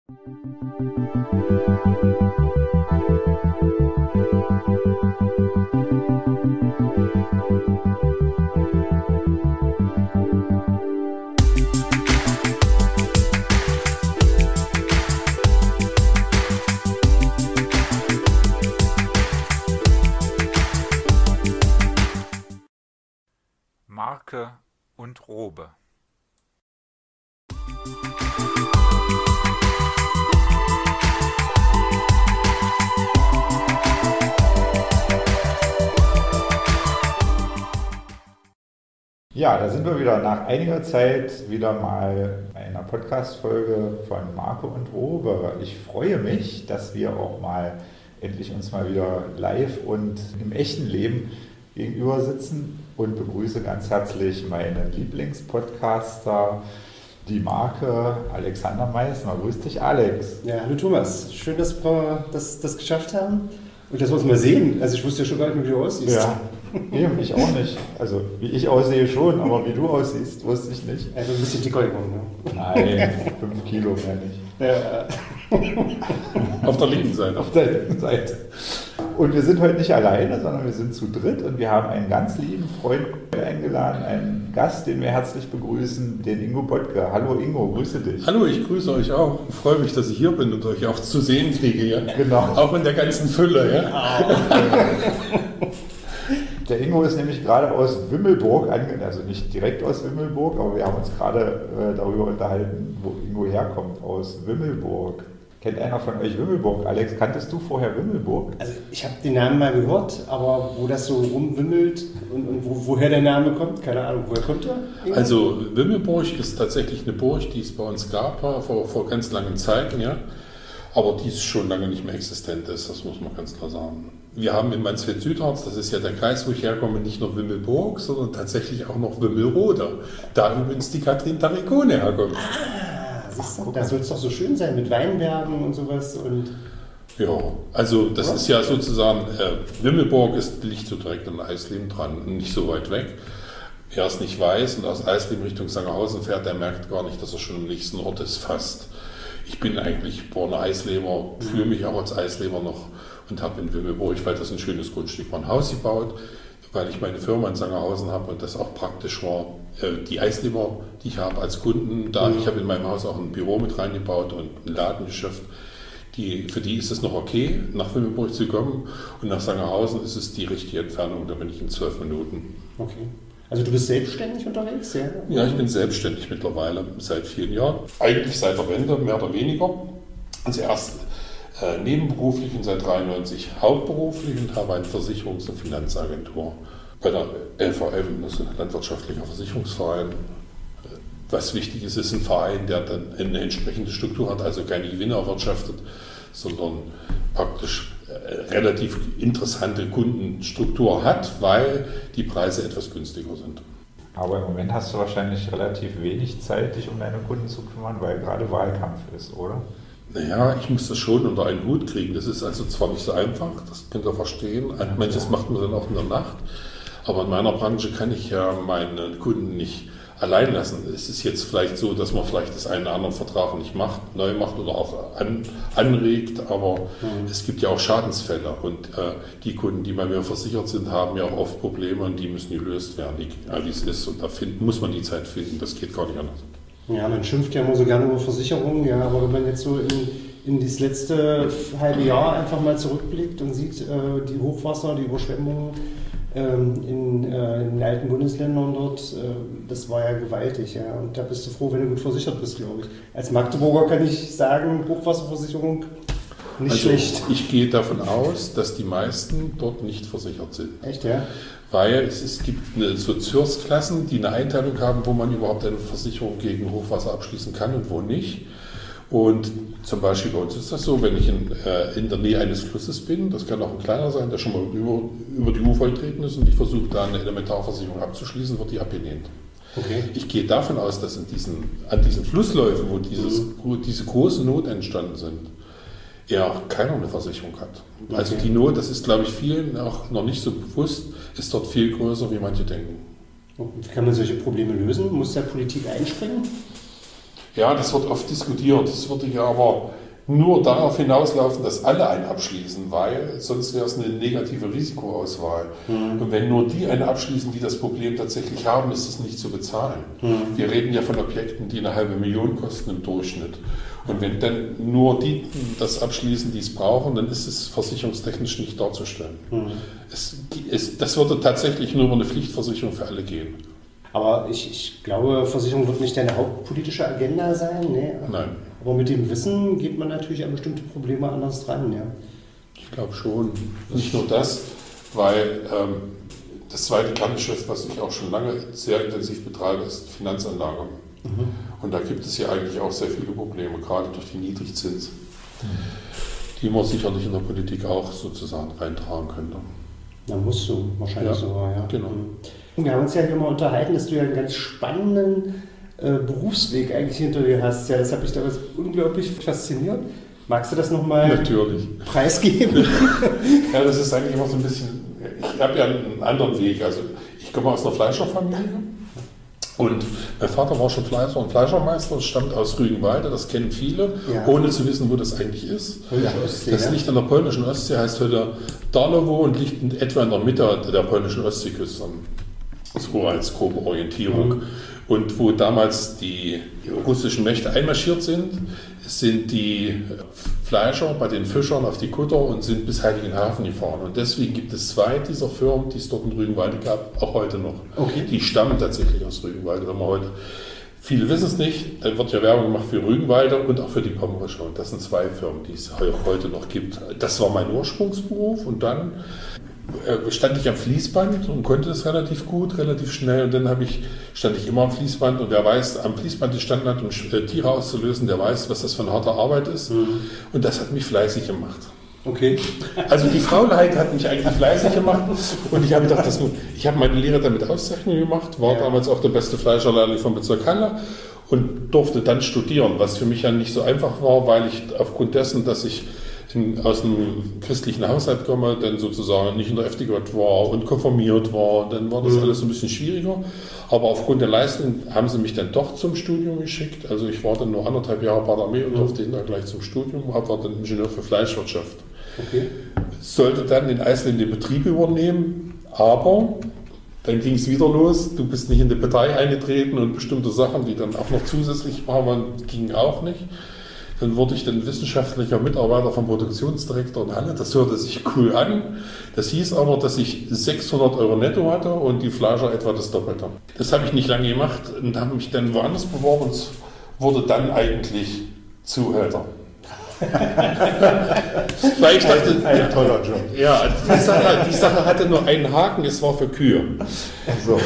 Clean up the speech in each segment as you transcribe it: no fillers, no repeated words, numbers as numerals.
Marke und Robe. Ja, da sind wir wieder nach einiger Zeit wieder mal bei einer Podcast-Folge von Marke und Robe. Ich freue mich, dass wir auch mal endlich uns mal wieder live und im echten Leben gegenüber sitzen und begrüße ganz herzlich meinen Lieblingspodcaster, die Marke Alexander Meissner. Grüß dich, Alex. Ja, hallo Thomas. Schön, dass wir das geschafft haben und dass wir uns mal sehen. Also ich wusste ja schon gar nicht mehr, wie du aussiehst. Ja, eben, ich auch nicht. Also wie ich aussehe schon, aber wie du aussiehst, wusste ich nicht. Einfach ein bisschen dicker geworden, ne? Nein, 5 Kilo mehr nicht. Ja. Auf der linken Seite. Auf der linken Seite. Und wir sind heute nicht alleine, sondern wir sind zu dritt und wir haben einen ganz lieben Freund eingeladen, einen Gast, den wir herzlich begrüßen, den Ingo Bottke. Hallo Ingo, grüße dich. Hallo, ich grüße euch auch. Ich freue mich, dass ich hier bin und euch auch zu sehen kriege. Ja? Genau. Auch in der ganzen Fülle. Ja? Der Ingo ist nämlich gerade aus Wimmelburg, also nicht direkt aus Wimmelburg, aber wir haben uns gerade darüber unterhalten, wo Ingo herkommt, aus Wimmelburg. Kennt einer von euch Wimmelburg? Alex, kanntest du vorher Wimmelburg? Also ich habe den Namen mal gehört, aber wo das so rumwimmelt und woher der Name kommt, keine Ahnung. Woher kommt er? Also Wimmelburg ist tatsächlich eine Burg, die es bei uns gab vor ganz langen Zeiten, ja. Aber die schon lange nicht mehr existent ist, das muss man ganz klar sagen. Wir haben in Mansfeld-Südharz, das ist ja der Kreis, wo ich herkomme, nicht nur Wimmelburg, sondern tatsächlich auch noch Wimmelrode. Da übrigens die Katrin Tarikone herkommt. Da soll es doch so schön sein mit Weinbergen und sowas. Und ja, also das ist ja sozusagen, Wimmelburg liegt so direkt an Eisleben dran, nicht so weit weg. Wer es nicht weiß und aus Eisleben Richtung Sangerhausen fährt, der merkt gar nicht, dass er schon im nächsten Ort ist fast. Ich bin eigentlich geborener Eisleber, fühle mich auch als Eisleber noch und habe in Wimmelburg, weil das ein schönes Grundstück war, ein Haus gebaut, weil ich meine Firma in Sangerhausen habe und das auch praktisch war. Die Eisleber, die ich habe als Kunden, ich habe in meinem Haus auch ein Büro mit reingebaut und ein Ladengeschäft. Für die ist es noch okay, nach Wimmelburg zu kommen und nach Sangerhausen ist es die richtige Entfernung, da bin ich in 12 Minuten. Okay. Also du bist selbstständig unterwegs, ja? Ja, ich bin selbstständig mittlerweile seit vielen Jahren. Eigentlich seit der Wende, mehr oder weniger. Also erst nebenberuflich und seit 1993 hauptberuflich und habe eine Versicherungs- und Finanzagentur bei der LVM, das ist ein landwirtschaftlicher Versicherungsverein. Was wichtig ist, ist ein Verein, der dann eine entsprechende Struktur hat, also keine Gewinne erwirtschaftet, sondern praktisch relativ interessante Kundenstruktur hat, weil die Preise etwas günstiger sind. Aber im Moment hast du wahrscheinlich relativ wenig Zeit, dich um deine Kunden zu kümmern, weil gerade Wahlkampf ist, oder? Naja, ich muss das schon unter einen Hut kriegen. Das ist also zwar nicht so einfach, das könnt ihr verstehen. Manches macht man dann auch in der Nacht. Aber in meiner Branche kann ich ja meine Kunden nicht allein lassen. Es ist jetzt vielleicht so, dass man vielleicht das einen oder anderen Vertrag nicht neu macht oder auch anregt, aber es gibt ja auch Schadensfälle und die Kunden, die bei mir versichert sind, haben ja auch oft Probleme und die müssen gelöst werden, wie es ist. Und da muss man die Zeit finden, das geht gar nicht anders. Ja, man schimpft ja immer so gerne über Versicherungen, ja, aber wenn man jetzt so in das letzte halbe Jahr einfach mal zurückblickt und sieht die Hochwasser, die Überschwemmungen in den alten Bundesländern dort, das war ja gewaltig, ja, und da bist du froh, wenn du gut versichert bist, glaube ich. Als Magdeburger kann ich sagen, Hochwasserversicherung nicht schlecht. Ich gehe davon aus, dass die meisten dort nicht versichert sind. Echt, ja? Weil es gibt so Zursklassen, die eine Einteilung haben, wo man überhaupt eine Versicherung gegen Hochwasser abschließen kann und wo nicht. Und zum Beispiel bei uns ist das so, wenn ich in der Nähe eines Flusses bin, das kann auch ein kleiner sein, der schon mal über die Ufer getreten ist und ich versuche da eine Elementarversicherung abzuschließen, wird die abgelehnt. Okay. Ich gehe davon aus, dass an diesen Flussläufen, wo diese großen Not entstanden sind, ja keiner eine Versicherung hat. Okay. Also die Not, das ist glaube ich vielen auch noch nicht so bewusst, ist dort viel größer, wie manche denken. Und wie kann man solche Probleme lösen? Muss der Politik einspringen? Ja, das wird oft diskutiert. Das würde ja aber nur darauf hinauslaufen, dass alle einen abschließen, weil sonst wäre es eine negative Risikoauswahl. Und wenn nur die einen abschließen, die das Problem tatsächlich haben, ist es nicht zu bezahlen. Wir reden ja von Objekten, die 500.000 kosten im Durchschnitt. Und wenn dann nur die das abschließen, die es brauchen, dann ist es versicherungstechnisch nicht darzustellen. Das würde tatsächlich nur über eine Pflichtversicherung für alle gehen. Aber ich glaube, Versicherung wird nicht deine hauptpolitische Agenda sein. Ne? Nein. Aber mit dem Wissen geht man natürlich an bestimmte Probleme anders dran. Ja? Ich glaube schon. Nicht nur das, weil das zweite Kerngeschäft, was ich auch schon lange sehr intensiv betreibe, ist Finanzanlage. Und da gibt es ja eigentlich auch sehr viele Probleme, gerade durch die Niedrigzins, die man sicherlich in der Politik auch sozusagen reintragen könnte. Na, musst du wahrscheinlich sogar, ja. Genau. Wir haben uns ja hier mal unterhalten, dass du ja einen ganz spannenden Berufsweg eigentlich hinter dir hast. Ja, das hat mich damals unglaublich fasziniert. Magst du das nochmal preisgeben? Ja, das ist eigentlich immer so ein bisschen, ich habe ja einen anderen Weg. Also ich komme aus einer Fleischerfamilie und mein Vater war schon Fleischer und Fleischermeister, stammt aus Rügenwalde, das kennen viele, ohne zu wissen, wo das eigentlich ist. Das liegt an der polnischen Ostsee, heißt heute Darłowo und liegt in etwa in der Mitte der polnischen Ostseeküste. So als grobe Orientierung. Und wo damals die russischen Mächte einmarschiert sind, sind die Fleischer bei den Fischern auf die Kutter und sind bis Heiligenhafen gefahren. Und deswegen gibt es 2 dieser Firmen, die es dort in Rügenwalde gab, auch heute noch. Okay. Die stammen tatsächlich aus Rügenwalde. Wenn man heute, viele wissen es nicht, da wird ja Werbung gemacht für Rügenwalde und auch für die Pommerische. Und das sind 2 Firmen, die es auch heute noch gibt. Das war mein Ursprungsberuf und dann stand ich am Fließband und konnte das relativ gut, relativ schnell. Und dann stand ich immer am Fließband und wer weiß, am Fließband gestanden hat, um Tiere auszulösen, der weiß, was das für eine harte Arbeit ist. Und das hat mich fleißig gemacht. Okay. Also die Faulheit hat mich eigentlich fleißig gemacht und ich habe gedacht, ich habe meine Lehre damit Auszeichnung gemacht, war damals auch der beste Fleischerlehrling vom Bezirk Halle und durfte dann studieren, was für mich ja nicht so einfach war, weil ich aufgrund dessen, dass ich aus einem christlichen Haushalt komme, dann sozusagen nicht in der FDJ war und konfirmiert war, dann war das alles ein bisschen schwieriger. Aber aufgrund der Leistung haben sie mich dann doch zum Studium geschickt. Also ich war dann nur 1,5 Jahre bei der Armee und durfte hinterher gleich zum Studium, war dann Ingenieur für Fleischwirtschaft. Okay. Sollte dann in Eisleben den Betrieb übernehmen, aber dann ging es wieder los, du bist nicht in die Partei eingetreten und bestimmte Sachen, die dann auch noch zusätzlich waren, gingen auch nicht. Dann wurde ich dann wissenschaftlicher Mitarbeiter vom Produktionsdirektor in Halle. Das hörte sich cool an. Das hieß aber, dass ich 600 € netto hatte und die Fleischer etwa das Doppelte. Das habe ich nicht lange gemacht und habe mich dann woanders beworben und wurde dann eigentlich Zuhälter. Weil ich dachte, ein toller Job. Ja, die Sache hatte nur einen Haken, es war für Kühe. So.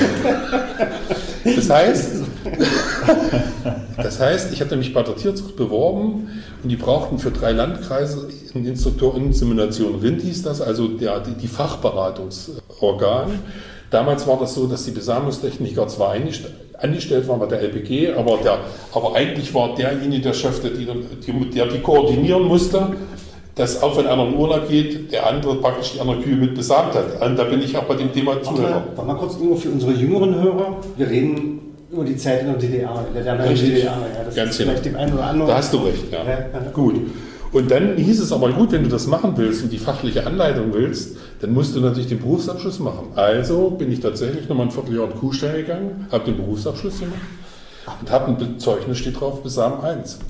Das heißt, ich hatte mich bei der Tierzucht beworben und die brauchten für 3 Landkreise einen Instruktorinsemination. RIND hieß das, also die Fachberatungsorgan. Damals war das so, dass die Besamungstechniker zwar angestellt waren bei der LPG, aber eigentlich war derjenige der Chef, der die koordinieren musste, dass auch wenn einer in Urlaub geht, der andere praktisch die andere Kühe mit besamt hat. Und da bin ich auch bei dem Thema Zuhörer. Warte mal kurz nur für unsere jüngeren Hörer. Wir reden über die Zeit in der DDR, in der damaligen DDR. Ja, das ganz ist vielleicht dem einen oder anderen. Da hast du recht, ja. Gut. Und dann hieß es aber, gut, wenn du das machen willst und die fachliche Anleitung willst, dann musst du natürlich den Berufsabschluss machen. Also bin ich tatsächlich nochmal ein Vierteljahr in Kuhstall gegangen, habe den Berufsabschluss gemacht und habe ein Zeugnis, steht drauf, Besamen 1.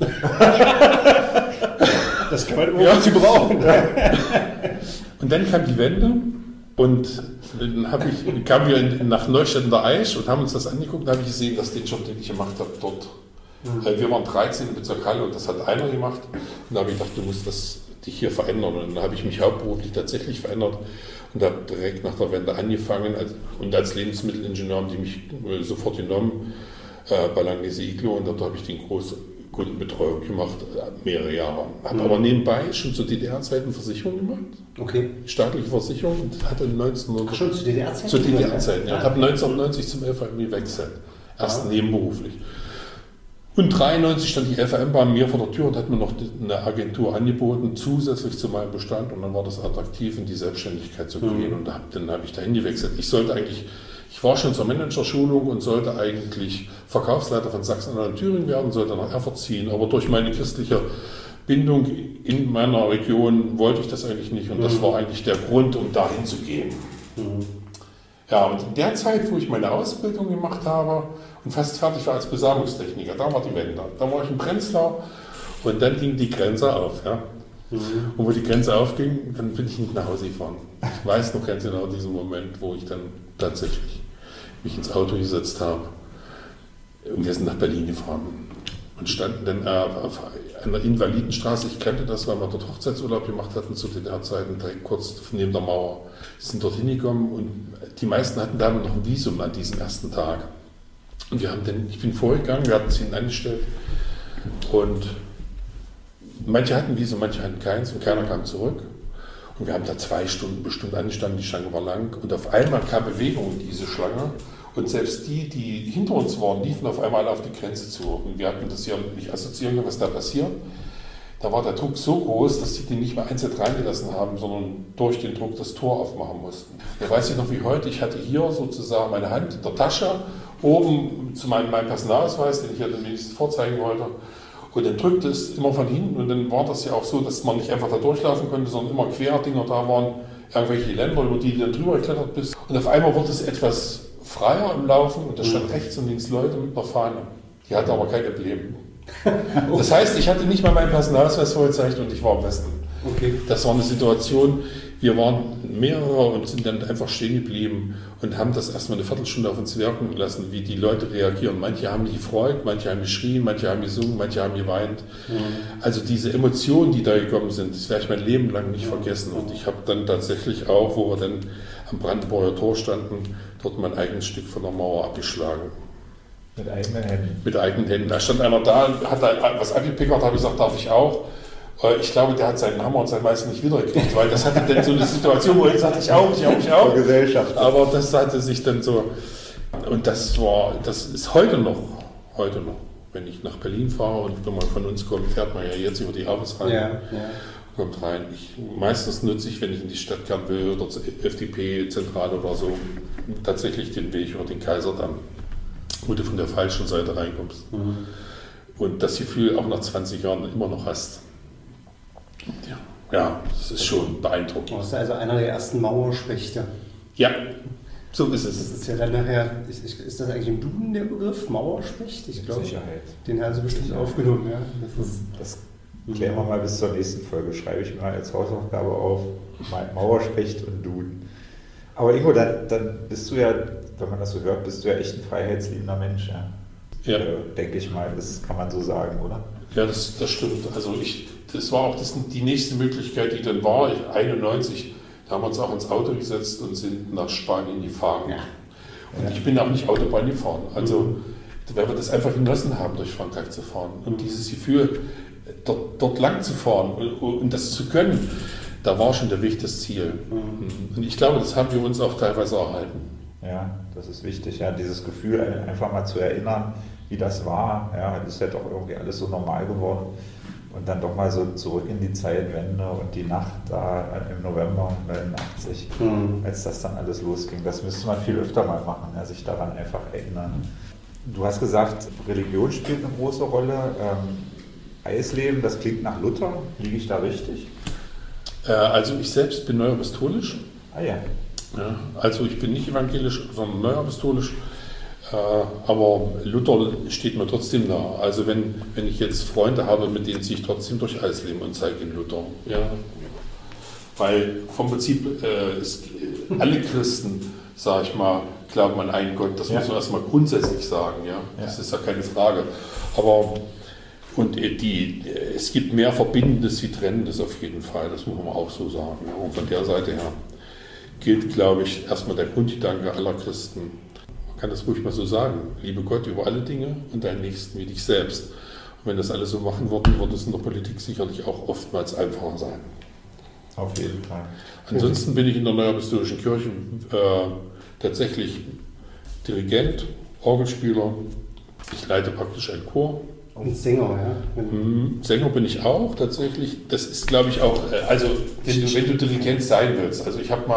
Das kann man irgendwie brauchen. Und dann kam die Wende und dann kamen wir nach Neustadt in der Aisch und haben uns das angeguckt und habe ich gesehen, dass den Job, den ich gemacht habe, dort. Wir waren 13 im Bezirk Halle und das hat einer gemacht. Und da habe ich gedacht, du musst dich hier verändern. Und dann habe ich mich hauptberuflich tatsächlich verändert und habe direkt nach der Wende angefangen. Und als Lebensmittelingenieur haben die mich sofort genommen bei Langnese Iglo und dort habe ich die Großkundenbetreuung gemacht, mehrere Jahre. Habe aber nebenbei schon zu DDR-Zeiten Versicherung gemacht. Okay. Staatliche Versicherung und hatte 1900. Schon zu DDR-Zeiten? Zu DDR-Zeiten, ja. Und habe 1990 zum LVM gewechselt. Erst nebenberuflich. Und 1993 stand die LVM bei mir vor der Tür und hat mir noch eine Agentur angeboten, zusätzlich zu meinem Bestand. Und dann war das attraktiv, in die Selbstständigkeit zu gehen. Und dann habe ich dahin gewechselt. Ich sollte eigentlich Ich war schon zur Managerschulung und sollte eigentlich Verkaufsleiter von Sachsen-Anhalt und Thüringen werden, sollte nach Erfurt ziehen. Aber durch meine christliche Bindung in meiner Region wollte ich das eigentlich nicht. Und das war eigentlich der Grund, um dahin zu gehen. Ja, und in der Zeit, wo ich meine Ausbildung gemacht habe und fast fertig war als Besamungstechniker, da war die Wende. Da war ich in Prenzlau und dann ging die Grenze auf. Ja. Und wo die Grenze aufging, dann bin ich nicht nach Hause gefahren. Ich weiß noch ganz genau diesen Moment, wo ich dann tatsächlich mich ins Auto gesetzt habe und wir sind nach Berlin gefahren und standen dann auf einer Invalidenstraße. Ich kannte das, weil wir dort Hochzeitsurlaub gemacht hatten zu DDR-Zeiten, direkt kurz neben der Mauer. Wir sind dort hingekommen und die meisten hatten damals noch ein Visum an diesem ersten Tag. Und ich bin vorgegangen, wir hatten 10 angestellt und manche hatten Visum, manche hatten keins und keiner kam zurück. Und wir haben da 2 Stunden bestimmt angestanden, die Schlange war lang und auf einmal kam Bewegung in diese Schlange und selbst die hinter uns waren, liefen auf einmal auf die Grenze zu und wir hatten das ja nicht assoziieren können, was da passiert. Da war der Druck so groß, dass sie die nicht mehr einzeln reingelassen haben, sondern durch den Druck das Tor aufmachen mussten. Da weiß ich noch wie heute, ich hatte hier sozusagen meine Hand in der Tasche, oben zu meinem Personalausweis, den ich ja dann wenigstens vorzeigen wollte. Und dann drückte es immer von hinten und dann war das ja auch so, dass man nicht einfach da durchlaufen konnte, sondern immer Querdinger da waren, irgendwelche Länder, über die du dann drüber geklettert bist. Und auf einmal wurde es etwas freier im Laufen und da stand rechts und links Leute mit einer Fahne. Die hatten aber kein Emblem. Das heißt, ich hatte nicht mal meinen Personalausweis vorgezeigt und ich war am Westen. Okay. Das war eine Situation, wir waren mehrere und sind dann einfach stehen geblieben und haben das erstmal eine Viertelstunde auf uns wirken lassen, wie die Leute reagieren. Manche haben sich gefreut, manche haben geschrien, manche haben gesungen, manche haben geweint. Also diese Emotionen, die da gekommen sind, das werde ich mein Leben lang nicht vergessen. Und ich habe dann tatsächlich auch, wo wir dann am Brandenburger Tor standen, dort mein eigenes Stück von der Mauer abgeschlagen. Mit eigenen Händen? Mit eigenen Händen. Da stand einer da, hat da was angepickert, habe gesagt, darf ich auch? Ich glaube, der hat seinen Hammer und sein Meister nicht wiedergekriegt, weil das hatte dann so eine Situation, wo er gesagt hat, ich auch. Gesellschaft. Aber das hatte sich dann so, und das ist heute noch, wenn ich nach Berlin fahre und wenn man von uns kommt, fährt man ja jetzt über die Arbeitsreihe, kommt rein. Meistens nutze ich, wenn ich in die Stadt gehen will oder zur FDP-Zentrale oder so, tatsächlich den Weg über den Kaiserdamm, wo du von der falschen Seite reinkommst. Und das Gefühl auch nach 20 Jahren immer noch hast. Ja, das ist schon beeindruckend. Du warst also einer der ersten Mauerspechte. Ja, so ist es. Das ist ja dann nachher, ist das eigentlich im Duden der Begriff, Mauerspecht? Ich glaube, Sicherheit. Den haben sie bestimmt aufgenommen. Ja. Das klären wir mal bis zur nächsten Folge. Schreibe ich mal als Hausaufgabe auf, Mauerspecht und Duden. Aber Ingo, dann bist du ja, wenn man das so hört, bist du ja echt ein freiheitsliebender Mensch. Ja. Denke ich mal, das kann man so sagen, oder? Ja, das stimmt. Also das war auch die nächste Möglichkeit, die dann war. 91, da haben wir uns auch ins Auto gesetzt und sind nach Spanien gefahren. Ja. Und ich bin auch nicht Autobahn gefahren. Also weil wir das einfach genossen haben, durch Frankreich zu fahren. Und dieses Gefühl, dort lang zu fahren und das zu können, da war schon der Weg das Ziel. Und ich glaube, das haben wir uns auch teilweise erhalten. Ja, das ist wichtig. Ja, dieses Gefühl, einfach mal zu erinnern, wie das war. Ja, das ist ja doch irgendwie alles so normal geworden. Und dann doch mal so zurück in die Zeitwende und die Nacht da im November 89, als das dann alles losging. Das müsste man viel öfter mal machen, ja, sich daran einfach erinnern. Du hast gesagt, Religion spielt eine große Rolle. Eisleben, das klingt nach Luther. Liege ich da richtig? Also ich selbst bin neuapostolisch. Ah ja. Ja, also ich bin nicht evangelisch, sondern neuapostolisch. Aber Luther steht mir trotzdem nahe. Also wenn ich jetzt Freunde habe, mit denen ziehe ich trotzdem durch Eisleben und zeige ihnen Luther. Ja. Weil vom Prinzip alle Christen, sage ich mal, glauben an einen Gott. Das muss man erstmal grundsätzlich sagen. Ja? Das ist ja keine Frage. Aber es gibt mehr Verbindendes wie Trennendes auf jeden Fall. Das muss man auch so sagen. Ja? Und von der Seite her gilt, glaube ich, erstmal der Grundgedanke aller Christen. Man kann das ruhig mal so sagen. Liebe Gott über alle Dinge und deinen Nächsten wie dich selbst. Und wenn das alle so machen würden, wird es in der Politik sicherlich auch oftmals einfacher sein. Auf jeden Fall. Ansonsten bin ich in der Neuapostolischen Kirche tatsächlich Dirigent, Orgelspieler. Ich leite praktisch einen Chor. Und Sänger, ja. Sänger bin ich auch tatsächlich. Das ist, glaube ich, auch, also wenn du Dirigent sein willst. Also ich habe mal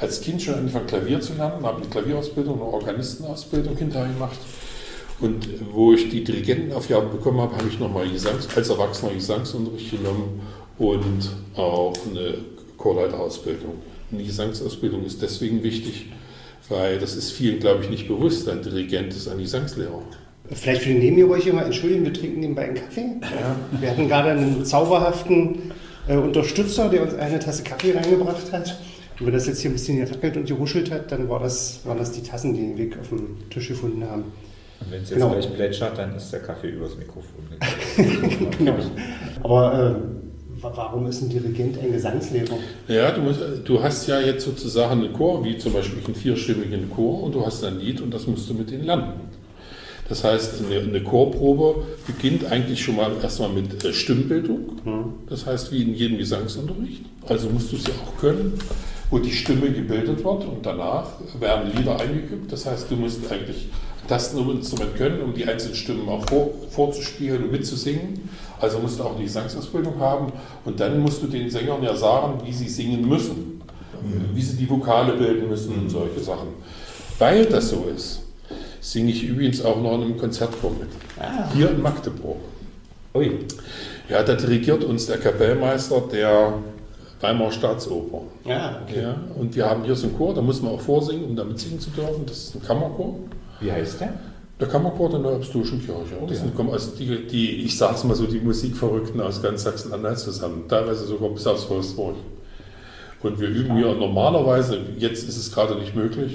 als Kind schon angefangen Klavier zu lernen, habe eine Klavierausbildung, eine Organistenausbildung hinterher gemacht. Und wo ich die Dirigentenaufgabe bekommen habe, habe ich nochmal als Erwachsener Gesangsunterricht genommen und auch eine Chorleiterausbildung. Eine Gesangsausbildung ist deswegen wichtig, weil das ist vielen, glaube ich, nicht bewusst. Ein Dirigent ist ein Gesangslehrer. Vielleicht für die Nebengeräusche mal entschuldigen, wir trinken nebenbei einen Kaffee. Ja. Wir hatten gerade einen zauberhaften Unterstützer, der uns eine Tasse Kaffee reingebracht hat. Und wenn das jetzt hier ein bisschen gerackelt und geruschelt hat, dann waren das die Tassen, die den Weg auf dem Tisch gefunden haben. Und wenn es jetzt gleich plätschert, dann ist der Kaffee übers Mikrofon gegangen. Genau. Aber warum ist ein Dirigent ein Gesangslehrer? Ja, du hast ja jetzt sozusagen einen Chor, wie zum Beispiel einen 4-stimmigen Chor, und du hast ein Lied und das musst du mit denen lernen. Das heißt, eine Chorprobe beginnt eigentlich schon mal erstmal mit Stimmbildung. Das heißt, wie in jedem Gesangsunterricht. Also musst du es ja auch können, wo die Stimme gebildet wird, und danach werden Lieder eingeübt. Das heißt, du musst eigentlich Tasteninstrument können, um die einzelnen Stimmen auch vorzuspielen und mitzusingen. Also musst du auch eine Gesangsausbildung haben, und dann musst du den Sängern ja sagen, wie sie singen müssen, wie sie die Vokale bilden müssen und solche Sachen. Weil das so ist, singe ich übrigens auch noch in einem Konzertchor mit. Hier in Magdeburg. Ui. Ja, da dirigiert uns der Kapellmeister der Weimarer Staatsoper. Ja, okay. Ja, und wir haben hier so einen Chor, da muss man auch vorsingen, um da mitsingen zu dürfen. Das ist ein Kammerchor. Wie heißt der? Der Kammerchor der Neuapostolischen Kirche. Das kommen also ich sage es mal so, die Musikverrückten aus ganz Sachsen-Anhalt zusammen, teilweise sogar bis aus Wolfsburg. Und wir üben hier normalerweise, jetzt ist es gerade nicht möglich,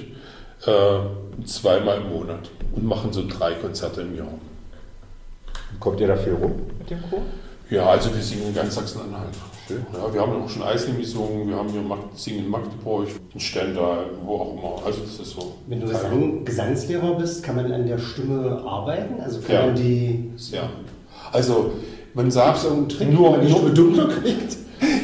2-mal im Monat und machen so 3 Konzerte im Jahr. Kommt ihr da viel rum mit dem Chor? Ja, also wir singen in ganz Sachsen-Anhalt. Ja, wir haben auch schon Eisleben gesungen, wir haben hier singen in Magdeburg, in Stendal, wo auch immer. Also das ist so. Wenn du Gesangslehrer bist, kann man an der Stimme arbeiten? Also kann man die... Ja, also man sagt so einen Trick, nur die Stimme dunkler kriegt?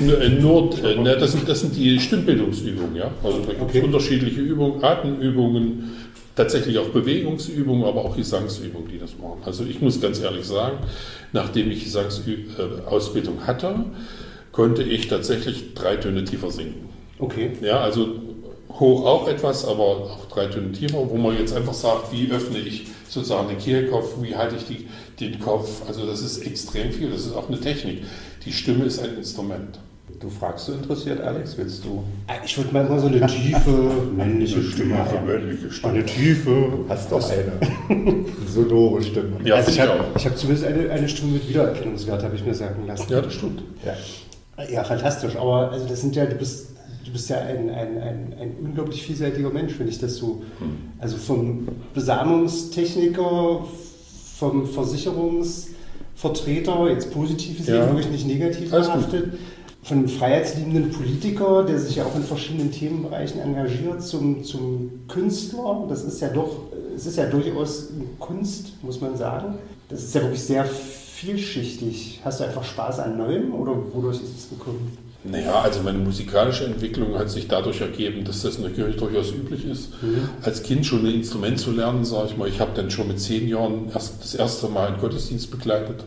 Das sind die Stimmbildungsübungen. Ja? Also da gibt es unterschiedliche Übungen, Atemübungen, tatsächlich auch Bewegungsübungen, aber auch Gesangsübungen, die das machen. Also ich muss ganz ehrlich sagen, nachdem ich Gesangsausbildung hatte, konnte ich tatsächlich 3 Töne tiefer singen. Okay. Ja, also hoch auch etwas, aber auch 3 Töne tiefer, wo man jetzt einfach sagt, wie öffne ich sozusagen den Kehlkopf, wie halte ich den Kopf. Also das ist extrem viel, das ist auch eine Technik. Die Stimme ist ein Instrument. Du fragst so interessiert, Alex, willst du? Ich würde mal so eine tiefe männliche Stimme haben. Eine tiefe. Du hast doch eine sonore Stimme. Ja, also ich habe zumindest eine Stimme mit Wiedererkennungswert, habe ich mir sagen lassen. Ja, das stimmt. Ja, fantastisch. Aber also das sind ja, du bist ja ein unglaublich vielseitiger Mensch, wenn ich das so. Also vom Besamungstechniker, vom Versicherungsvertreter, jetzt positiv gesehen, wirklich nicht negativ behaftet, von einem freiheitsliebenden Politiker, der sich ja auch in verschiedenen Themenbereichen engagiert, zum Künstler. Das ist ja durchaus Kunst, muss man sagen. Das ist ja wirklich sehr vielschichtig. Hast du einfach Spaß an Neuem oder wodurch ist es gekommen? Naja, also meine musikalische Entwicklung hat sich dadurch ergeben, dass das in der Kirche durchaus üblich ist. Als Kind schon ein Instrument zu lernen, sage ich mal. Ich habe dann schon mit 10 Jahren das erste Mal einen Gottesdienst begleitet.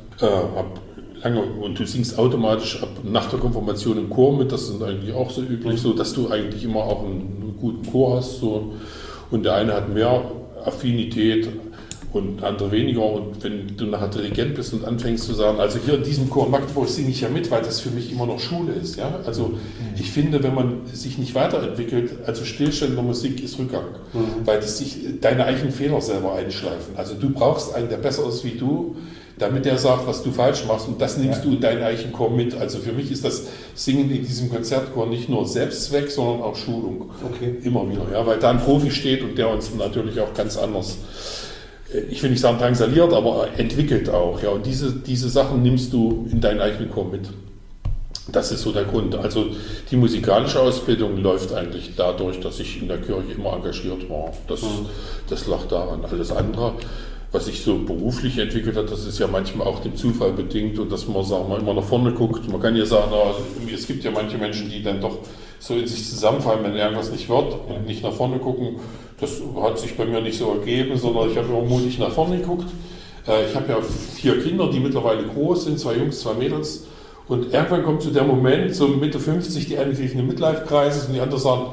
Und du singst automatisch ab nach der Konfirmation im Chor mit. Das ist eigentlich auch so üblich, so dass du eigentlich immer auch einen guten Chor hast. So. Und der eine hat mehr Affinität und andere weniger. Und wenn du nachher Dirigent bist und anfängst zu sagen, also hier in diesem Chor in Magdeburg singe ich ja mit, weil das für mich immer noch Schule ist. Ja? Also ich finde, wenn man sich nicht weiterentwickelt, also Stillstand in der Musik ist Rückgang, weil das sich deine eigenen Fehler selber einschleifen. Also du brauchst einen, der besser ist wie du, damit der sagt, was du falsch machst, und das nimmst du in deinen eigenen Chor mit. Also für mich ist das Singen in diesem Konzertchor nicht nur Selbstzweck, sondern auch Schulung. Okay. Immer wieder, ja, weil da ein Profi steht und der uns natürlich auch ganz anders, ich will nicht sagen drangsaliert, aber entwickelt auch. Ja, und diese Sachen nimmst du in deinen eigenen Chor mit. Das ist so der Grund. Also die musikalische Ausbildung läuft eigentlich dadurch, dass ich in der Kirche immer engagiert war. Das lag daran. Alles andere, was sich so beruflich entwickelt hat, das ist ja manchmal auch dem Zufall bedingt und dass man, sagen wir, immer nach vorne guckt. Man kann ja sagen, es gibt ja manche Menschen, die dann doch so in sich zusammenfallen, wenn irgendwas nicht wird und nicht nach vorne gucken. Das hat sich bei mir nicht so ergeben, sondern ich habe immer mutig nach vorne geguckt. Ich habe ja 4 Kinder, die mittlerweile groß sind, 2 Jungs, 2 Mädels. Und irgendwann kommt so der Moment, so Mitte 50, die einen kriegen eine Midlife-Crisis und die anderen sagen,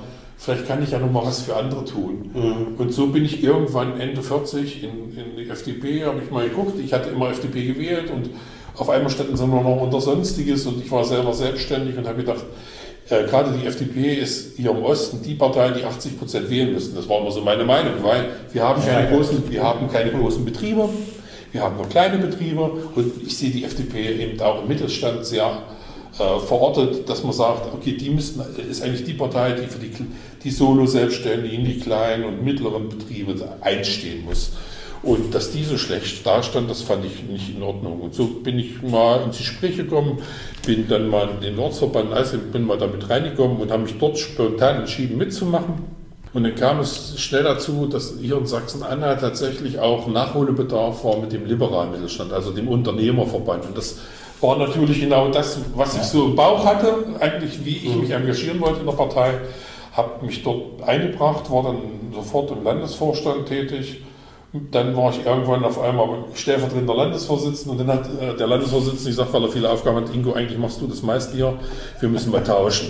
vielleicht kann ich ja noch mal was für andere tun. Und so bin ich irgendwann Ende 40 in die FDP, habe ich mal geguckt. Ich hatte immer FDP gewählt und auf einmal standen sie nur noch unter Sonstiges und ich war selber selbstständig und habe gedacht, gerade die FDP ist hier im Osten die Partei, die 80% wählen müssen. Das war immer so meine Meinung, weil wir haben keine großen Betriebe, wir haben nur kleine Betriebe und ich sehe die FDP eben auch im Mittelstand sehr verortet, dass man sagt, okay, ist eigentlich die Partei, die für die Solo-Selbstständigen, die kleinen und mittleren Betriebe einstehen muss. Und dass die so schlecht dastand, das fand ich nicht in Ordnung. Und so bin ich mal ins Gespräch gekommen, bin dann mal in den Ortsverband, also bin mal damit reingekommen und habe mich dort spontan entschieden mitzumachen. Und dann kam es schnell dazu, dass hier in Sachsen-Anhalt tatsächlich auch Nachholbedarf war mit dem liberalen Mittelstand, also dem Unternehmerverband. Und das war natürlich genau das, was ich so im Bauch hatte, eigentlich wie ich mich engagieren wollte in der Partei. Habe mich dort eingebracht, war dann sofort im Landesvorstand tätig. Dann war ich irgendwann auf einmal stellvertretender Landesvorsitzender und dann hat der Landesvorsitzende gesagt, weil er viele Aufgaben hat, Ingo, eigentlich machst du das meiste hier, wir müssen mal tauschen.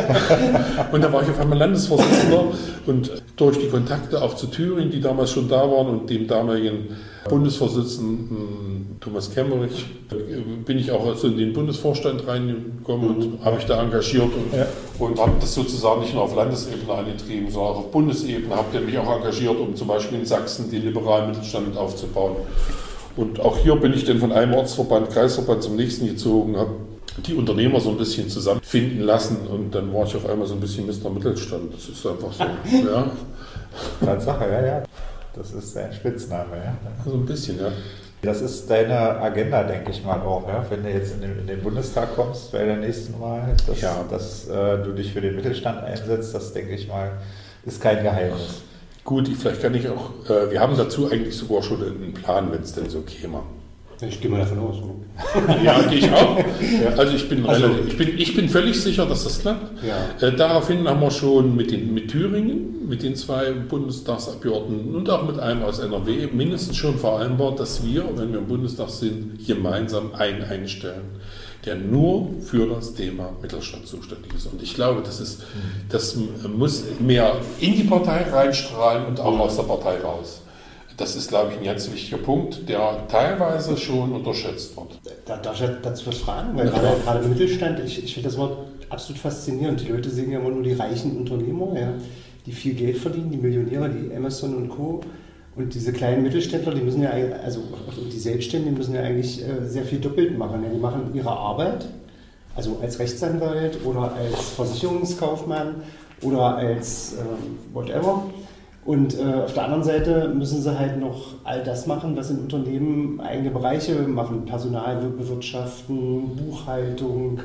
Und dann war ich auf einmal Landesvorsitzender und durch die Kontakte auch zu Thüringen, die damals schon da waren und dem damaligen Bundesvorsitzenden Thomas Kemmerich, bin ich auch also in den Bundesvorstand reingekommen und habe mich da engagiert und habe das sozusagen nicht nur auf Landesebene angetrieben, sondern auch auf Bundesebene, habe mich auch engagiert, um zum Beispiel in Sachsen den liberalen Mittelstand mit aufzubauen. Und auch hier bin ich dann von einem Ortsverband, Kreisverband zum nächsten gezogen, habe die Unternehmer so ein bisschen zusammenfinden lassen und dann war ich auf einmal so ein bisschen Mr. Mittelstand. Das ist einfach so. Ja. Tatsache, ja. Das ist dein Spitzname, ja. So ein bisschen, ja. Das ist deine Agenda, denke ich mal auch, ja? Wenn du jetzt in den Bundestag kommst bei der nächsten Wahl, dass du dich für den Mittelstand einsetzt, das denke ich mal, ist kein Geheimnis. Gut, vielleicht kann ich auch, wir haben dazu eigentlich sogar schon einen Plan, wenn es denn so käme. Ich gehe mal davon aus. Ja, gehe ich auch. Also ich bin völlig sicher, dass das klappt. Ja. Daraufhin haben wir schon mit Thüringen, mit den 2 Bundestagsabgeordneten und auch mit einem aus NRW mindestens schon vereinbart, dass wir, wenn wir im Bundestag sind, gemeinsam einen einstellen, der nur für das Thema Mittelstand zuständig ist. Und ich glaube, das muss mehr in die Partei reinstrahlen und auch aus der Partei raus. Das ist, glaube ich, ein ganz wichtiger Punkt, der teilweise schon unterschätzt wird. Darf ich dazu was fragen? Weil gerade im Mittelstand, ich finde das Wort absolut faszinierend. Die Leute sehen ja immer nur die reichen Unternehmer, ja, die viel Geld verdienen, die Millionäre, die Amazon und Co. Und diese kleinen Mittelständler, die müssen ja, also die Selbstständigen müssen ja eigentlich sehr viel doppelt machen. Ja, die machen ihre Arbeit, also als Rechtsanwalt oder als Versicherungskaufmann oder als whatever. Und auf der anderen Seite müssen sie halt noch all das machen, was in Unternehmen eigene Bereiche machen. Personal bewirtschaften, Buchhaltung,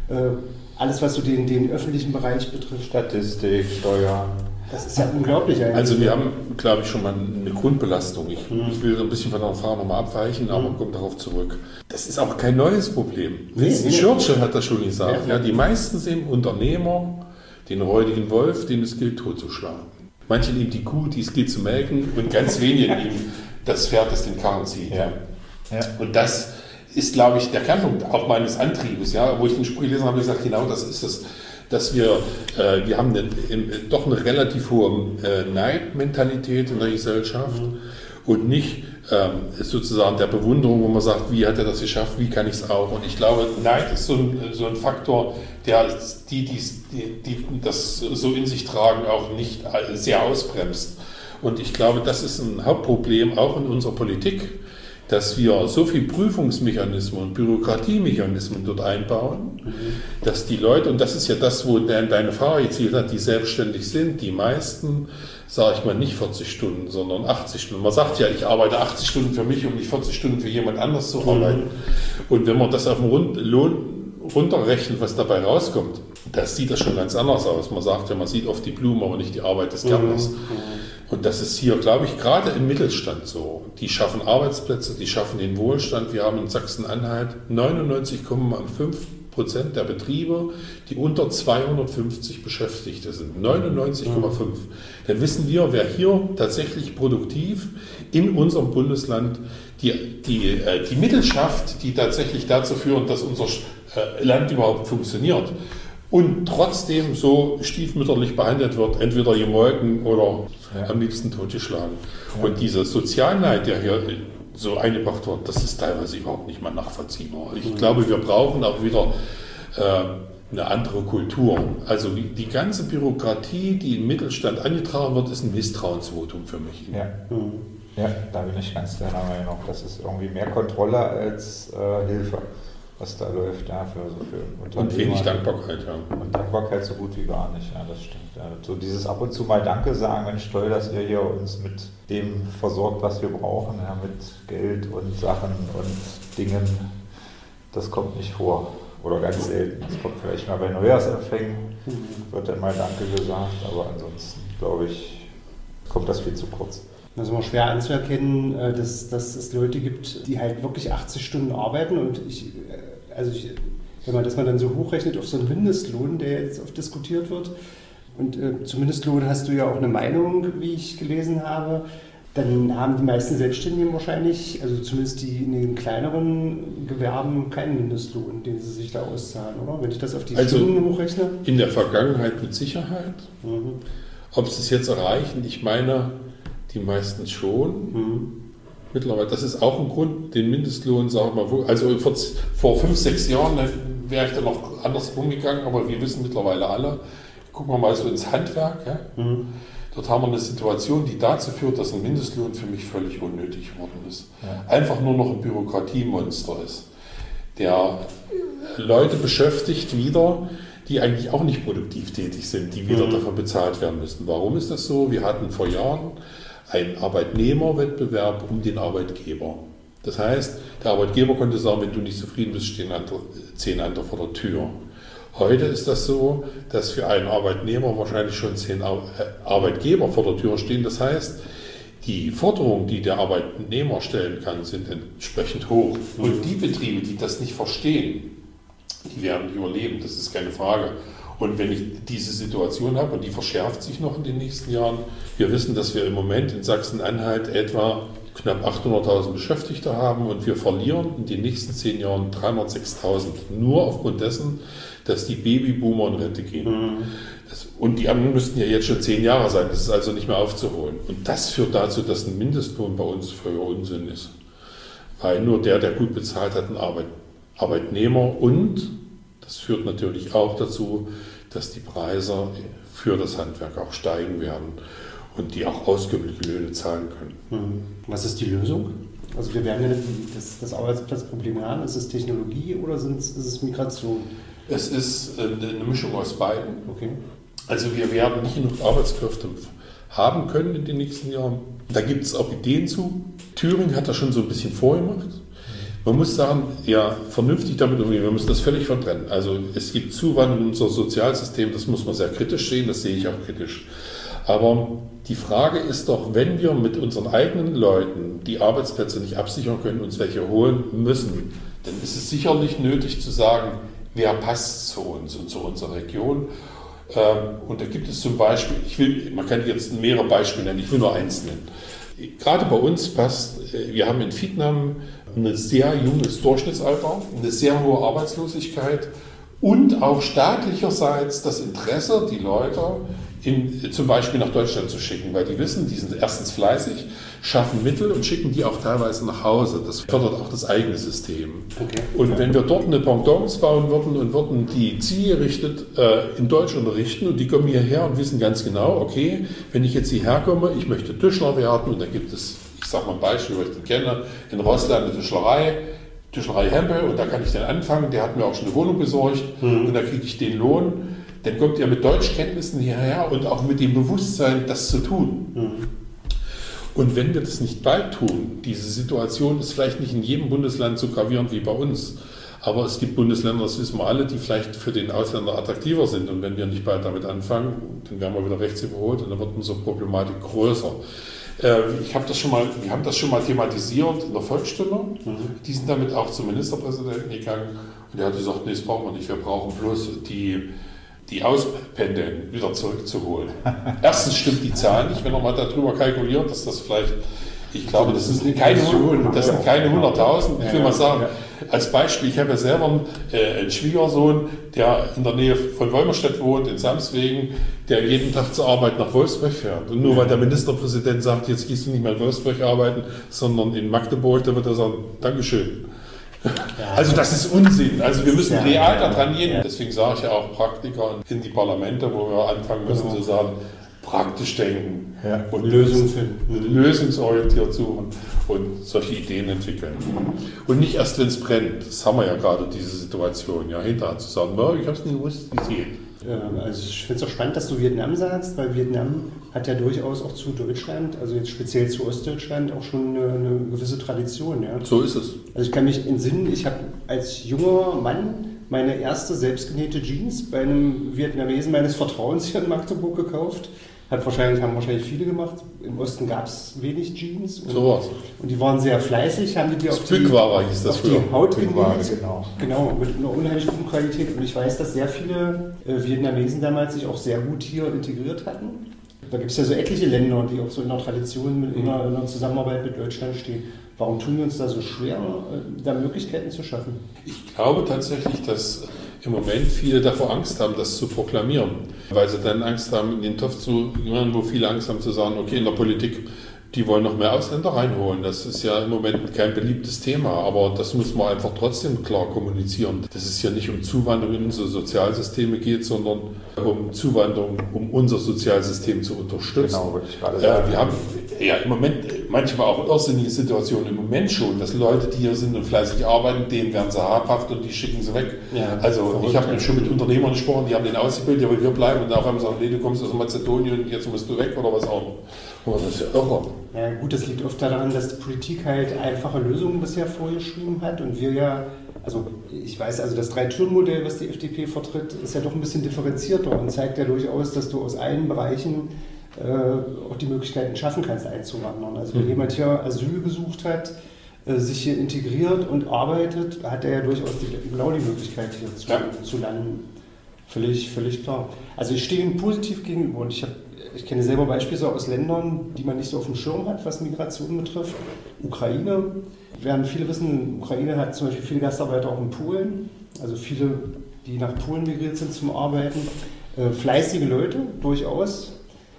alles, was so den öffentlichen Bereich betrifft. Statistik, Steuern. Das ist ja unglaublich eigentlich. Also wir haben, glaube ich, schon mal eine Grundbelastung. Ich will ein bisschen von der Frage nochmal abweichen, aber komme darauf zurück. Das ist auch kein neues Problem. Churchill hat das schon gesagt. Ja, die meisten sind Unternehmer, den räudigen Wolf, dem es gilt, totzuschlagen. Manche nehmen die Kuh, die es gilt zu melken, und ganz wenige nehmen das Pferd, das den Karren zieht. Ja. Ja. Und das ist, glaube ich, der Kernpunkt auch meines Antriebes. Ja, wo ich den Spruch gelesen habe, gesagt, genau das ist es, dass wir haben doch eine relativ hohe Neidmentalität in der Gesellschaft und nicht sozusagen der Bewunderung, wo man sagt, wie hat er das geschafft, wie kann ich es auch. Und ich glaube, Neid ist so ein Faktor, der die das so in sich tragen, auch nicht sehr ausbremst. Und ich glaube, das ist ein Hauptproblem auch in unserer Politik, dass wir so viel Prüfungsmechanismen und Bürokratiemechanismen dort einbauen, dass die Leute, und das ist ja das, wo deine Frage gezielt hat, die selbstständig sind, die meisten, sage ich mal, nicht 40 Stunden, sondern 80 Stunden. Man sagt ja, ich arbeite 80 Stunden für mich, um nicht 40 Stunden für jemand anders zu arbeiten. Und wenn man das auf den Lohn runterrechnet, was dabei rauskommt, das sieht das schon ganz anders aus. Man sagt ja, man sieht oft die Blumen, aber nicht die Arbeit des Gärtners. Und das ist hier, glaube ich, gerade im Mittelstand so. Die schaffen Arbeitsplätze, die schaffen den Wohlstand. Wir haben in Sachsen-Anhalt 99,5% der Betriebe, die unter 250 Beschäftigte sind. 99,5. Dann wissen wir, wer hier tatsächlich produktiv in unserem Bundesland die Mittel schafft, die tatsächlich dazu führen, dass unser Land überhaupt funktioniert. und trotzdem so stiefmütterlich behandelt wird, entweder gemolken oder am liebsten totgeschlagen. Ja. Und dieser Sozialneid, der hier so eingebracht wird, das ist teilweise überhaupt nicht mal nachvollziehbar. Ich glaube, wir brauchen auch wieder eine andere Kultur. Also die ganze Bürokratie, die im Mittelstand angetragen wird, ist ein Misstrauensvotum für mich. Ja. Ja, da bin ich ganz deiner Meinung. Das ist irgendwie mehr Kontrolle als Hilfe, was da läuft, ja, für Unternehmer. Und wenig Dankbarkeit, ja. Und Dankbarkeit so gut wie gar nicht, ja, das stimmt. Ja. So dieses ab und zu mal Danke sagen, Mensch, toll, dass ihr hier uns mit dem versorgt, was wir brauchen, ja, mit Geld und Sachen und Dingen, das kommt nicht vor. Oder ganz selten. Das kommt vielleicht mal bei Neujahrsempfängen, wird dann mal Danke gesagt, aber ansonsten, glaube ich, kommt das viel zu kurz. Das ist immer schwer anzuerkennen, dass es Leute gibt, die halt wirklich 80 Stunden arbeiten und dass man dann so hochrechnet auf so einen Mindestlohn, der jetzt oft diskutiert wird. Und zum Mindestlohn hast du ja auch eine Meinung, wie ich gelesen habe. Dann haben die meisten Selbstständigen wahrscheinlich, also zumindest die in den kleineren Gewerben, keinen Mindestlohn, den sie sich da auszahlen, oder? Wenn ich das auf die Stunden hochrechne? In der Vergangenheit mit Sicherheit. Ob sie es jetzt erreichen, ich meine, die meisten schon. Mittlerweile, das ist auch ein Grund, den Mindestlohn, sagen wir mal, also vor 5, 6 Jahren wäre ich da noch anders umgegangen, aber wir wissen mittlerweile alle, gucken wir mal so ins Handwerk, ja? Dort haben wir eine Situation, die dazu führt, dass ein Mindestlohn für mich völlig unnötig geworden ist. Ja. Einfach nur noch ein Bürokratiemonster ist, der Leute beschäftigt wieder, die eigentlich auch nicht produktiv tätig sind, die wieder dafür bezahlt werden müssen. Warum ist das so? Wir hatten vor Jahren einen Arbeitnehmerwettbewerb um den Arbeitgeber. Das heißt, der Arbeitgeber konnte sagen, wenn du nicht zufrieden bist, stehen 10 andere vor der Tür. Heute ist das so, dass für einen Arbeitnehmer wahrscheinlich schon 10 Arbeitgeber vor der Tür stehen. Das heißt, die Forderungen, die der Arbeitnehmer stellen kann, sind entsprechend hoch. Und die Betriebe, die das nicht verstehen, die werden nicht überleben, das ist keine Frage. Und wenn ich diese Situation habe, und die verschärft sich noch in den nächsten Jahren, wir wissen, dass wir im Moment in Sachsen-Anhalt etwa knapp 800.000 Beschäftigte haben und wir verlieren in den nächsten 10 Jahren 306.000. Nur aufgrund dessen, dass die Babyboomer in Rente gehen. Und die anderen müssten ja jetzt schon 10 Jahre sein, das ist also nicht mehr aufzuholen. Und das führt dazu, dass ein Mindestlohn bei uns völliger Unsinn ist. Weil nur der gut bezahlt hat, ein Arbeitnehmer, und das führt natürlich auch dazu, dass die Preise für das Handwerk auch steigen werden und die auch auskömmliche Löhne zahlen können. Was ist die Lösung? Also wir werden ja das Arbeitsplatzproblem haben. Ist es Technologie oder ist es Migration? Es ist eine Mischung aus beiden. Okay. Also wir werden nicht genug Arbeitskräfte haben können in den nächsten Jahren. Da gibt es auch Ideen zu. Thüringen hat das schon so ein bisschen vorgemacht. Man muss sagen, ja, vernünftig damit umgehen, wir müssen das völlig vertrennen. Also es gibt Zuwanderung in unser Sozialsystem, das muss man sehr kritisch sehen, das sehe ich auch kritisch. Aber die Frage ist doch, wenn wir mit unseren eigenen Leuten die Arbeitsplätze nicht absichern können, uns welche holen müssen, dann ist es sicherlich nötig zu sagen, wer passt zu uns und zu unserer Region. Und da gibt es zum Beispiel, man kann jetzt mehrere Beispiele nennen, ich will nur eins nennen. Gerade bei uns passt, wir haben in Vietnam ein sehr junges Durchschnittsalter, eine sehr hohe Arbeitslosigkeit und auch staatlicherseits das Interesse, die Leute zum Beispiel nach Deutschland zu schicken, weil die wissen, die sind erstens fleißig, schaffen Mittel und schicken die auch teilweise nach Hause. Das fördert auch das eigene System. Okay. Und wenn wir dort eine Pendance bauen würden die zielgerichtet in Deutsch unterrichten und die kommen hierher und wissen ganz genau, okay, wenn ich jetzt hierher komme, ich möchte Tischler werden und da gibt es, ich sage mal ein Beispiel, wo ich den kenne, in Rossland eine Tischlerei Hempel, und da kann ich dann anfangen, der hat mir auch schon eine Wohnung besorgt und da kriege ich den Lohn. Dann kommt er mit Deutschkenntnissen hierher und auch mit dem Bewusstsein, das zu tun. Und wenn wir das nicht bald tun, diese Situation ist vielleicht nicht in jedem Bundesland so gravierend wie bei uns, aber es gibt Bundesländer, das wissen wir alle, die vielleicht für den Ausländer attraktiver sind. Und wenn wir nicht bald damit anfangen, dann werden wir wieder rechts überholt und dann wird unsere Problematik größer. Wir haben das schon mal thematisiert in der Volksstunde. Die sind damit auch zum Ministerpräsidenten gegangen und der hat gesagt, nee, das brauchen wir nicht, wir brauchen bloß die Auspendeln wieder zurückzuholen. Erstens stimmt die Zahl nicht, wenn man mal darüber kalkuliert, dass das vielleicht Ich glaube, das sind keine 100.000. Ich will mal sagen, als Beispiel, ich habe ja selber einen Schwiegersohn, der in der Nähe von Wolmerstedt wohnt, in Samswegen, der jeden Tag zur Arbeit nach Wolfsburg fährt. Und nur weil der Ministerpräsident sagt, jetzt gehst du nicht mehr in Wolfsburg arbeiten, sondern in Magdeburg, da wird er sagen, Dankeschön. Also das ist Unsinn. Also wir müssen real daran gehen. Deswegen sage ich ja auch Praktiker in die Parlamente, wo wir anfangen müssen zu sagen, praktisch denken und Lösungen finden, lösungsorientiert suchen und solche Ideen entwickeln. Und nicht erst, wenn es brennt. Das haben wir ja gerade, diese Situation, hinterher zu sagen, ich habe es nicht gewusst, wie es geht. Also ich finde es auch spannend, dass du Vietnam sagst, weil Vietnam hat ja durchaus auch zu Deutschland, also jetzt speziell zu Ostdeutschland, auch schon eine gewisse Tradition. Ja. So ist es. Also ich kann mich entsinnen, ich habe als junger Mann meine erste selbstgenähte Jeans bei einem Vietnamesen meines Vertrauens hier in Magdeburg gekauft. Haben wahrscheinlich viele gemacht. Im Osten gab es wenig Jeans. Und die waren sehr fleißig, haben die auf die Haut genäht. Genau, mit einer unheimlich guten Qualität. Und ich weiß, dass sehr viele Vietnamesen damals sich auch sehr gut hier integriert hatten. Da gibt es ja so etliche Länder, die auch so in der Tradition, in der Zusammenarbeit mit Deutschland stehen. Warum tun wir uns da so schwer, da Möglichkeiten zu schaffen? Ich glaube tatsächlich, dass im Moment viele davor Angst haben, das zu proklamieren, weil sie dann Angst haben, in den Topf zu gehen, wo viele Angst haben zu sagen, okay, in der Politik, die wollen noch mehr Ausländer reinholen. Das ist ja im Moment kein beliebtes Thema, aber das muss man einfach trotzdem klar kommunizieren. Dass es ja nicht um Zuwanderung in unsere Sozialsysteme geht, sondern um Zuwanderung, um unser Sozialsystem zu unterstützen. Genau, würde ich gerade sagen. Wir haben im Moment manchmal auch irrsinnige Situationen, im Moment schon, dass Leute, die hier sind und fleißig arbeiten, denen werden sie habhaft und die schicken sie weg. Ja, also ich habe schon mit Unternehmern gesprochen, die haben den ausgebildet, der will hier bleiben und nachher haben sie gesagt, nee, du kommst aus Mazedonien und jetzt musst du weg oder was auch immer. Aber das ist ja irre. Ja gut, das liegt oft daran, dass die Politik halt einfache Lösungen bisher vorgeschrieben hat und wir ich weiß, das Drei-Türen-Modell, was die FDP vertritt, ist ja doch ein bisschen differenzierter und zeigt ja durchaus, dass du aus allen Bereichen auch die Möglichkeiten schaffen kannst, einzuwandern. Also wenn jemand hier Asyl gesucht hat, sich hier integriert und arbeitet, hat er ja durchaus genau die Möglichkeit, hier zu landen. Völlig klar. Also ich stehe ihm positiv gegenüber und ich kenne selber Beispiele aus Ländern, die man nicht so auf dem Schirm hat, was Migration betrifft. Ukraine, während viele wissen, Ukraine hat zum Beispiel viele Gastarbeiter auch in Polen, also viele, die nach Polen migriert sind zum Arbeiten. Fleißige Leute, durchaus.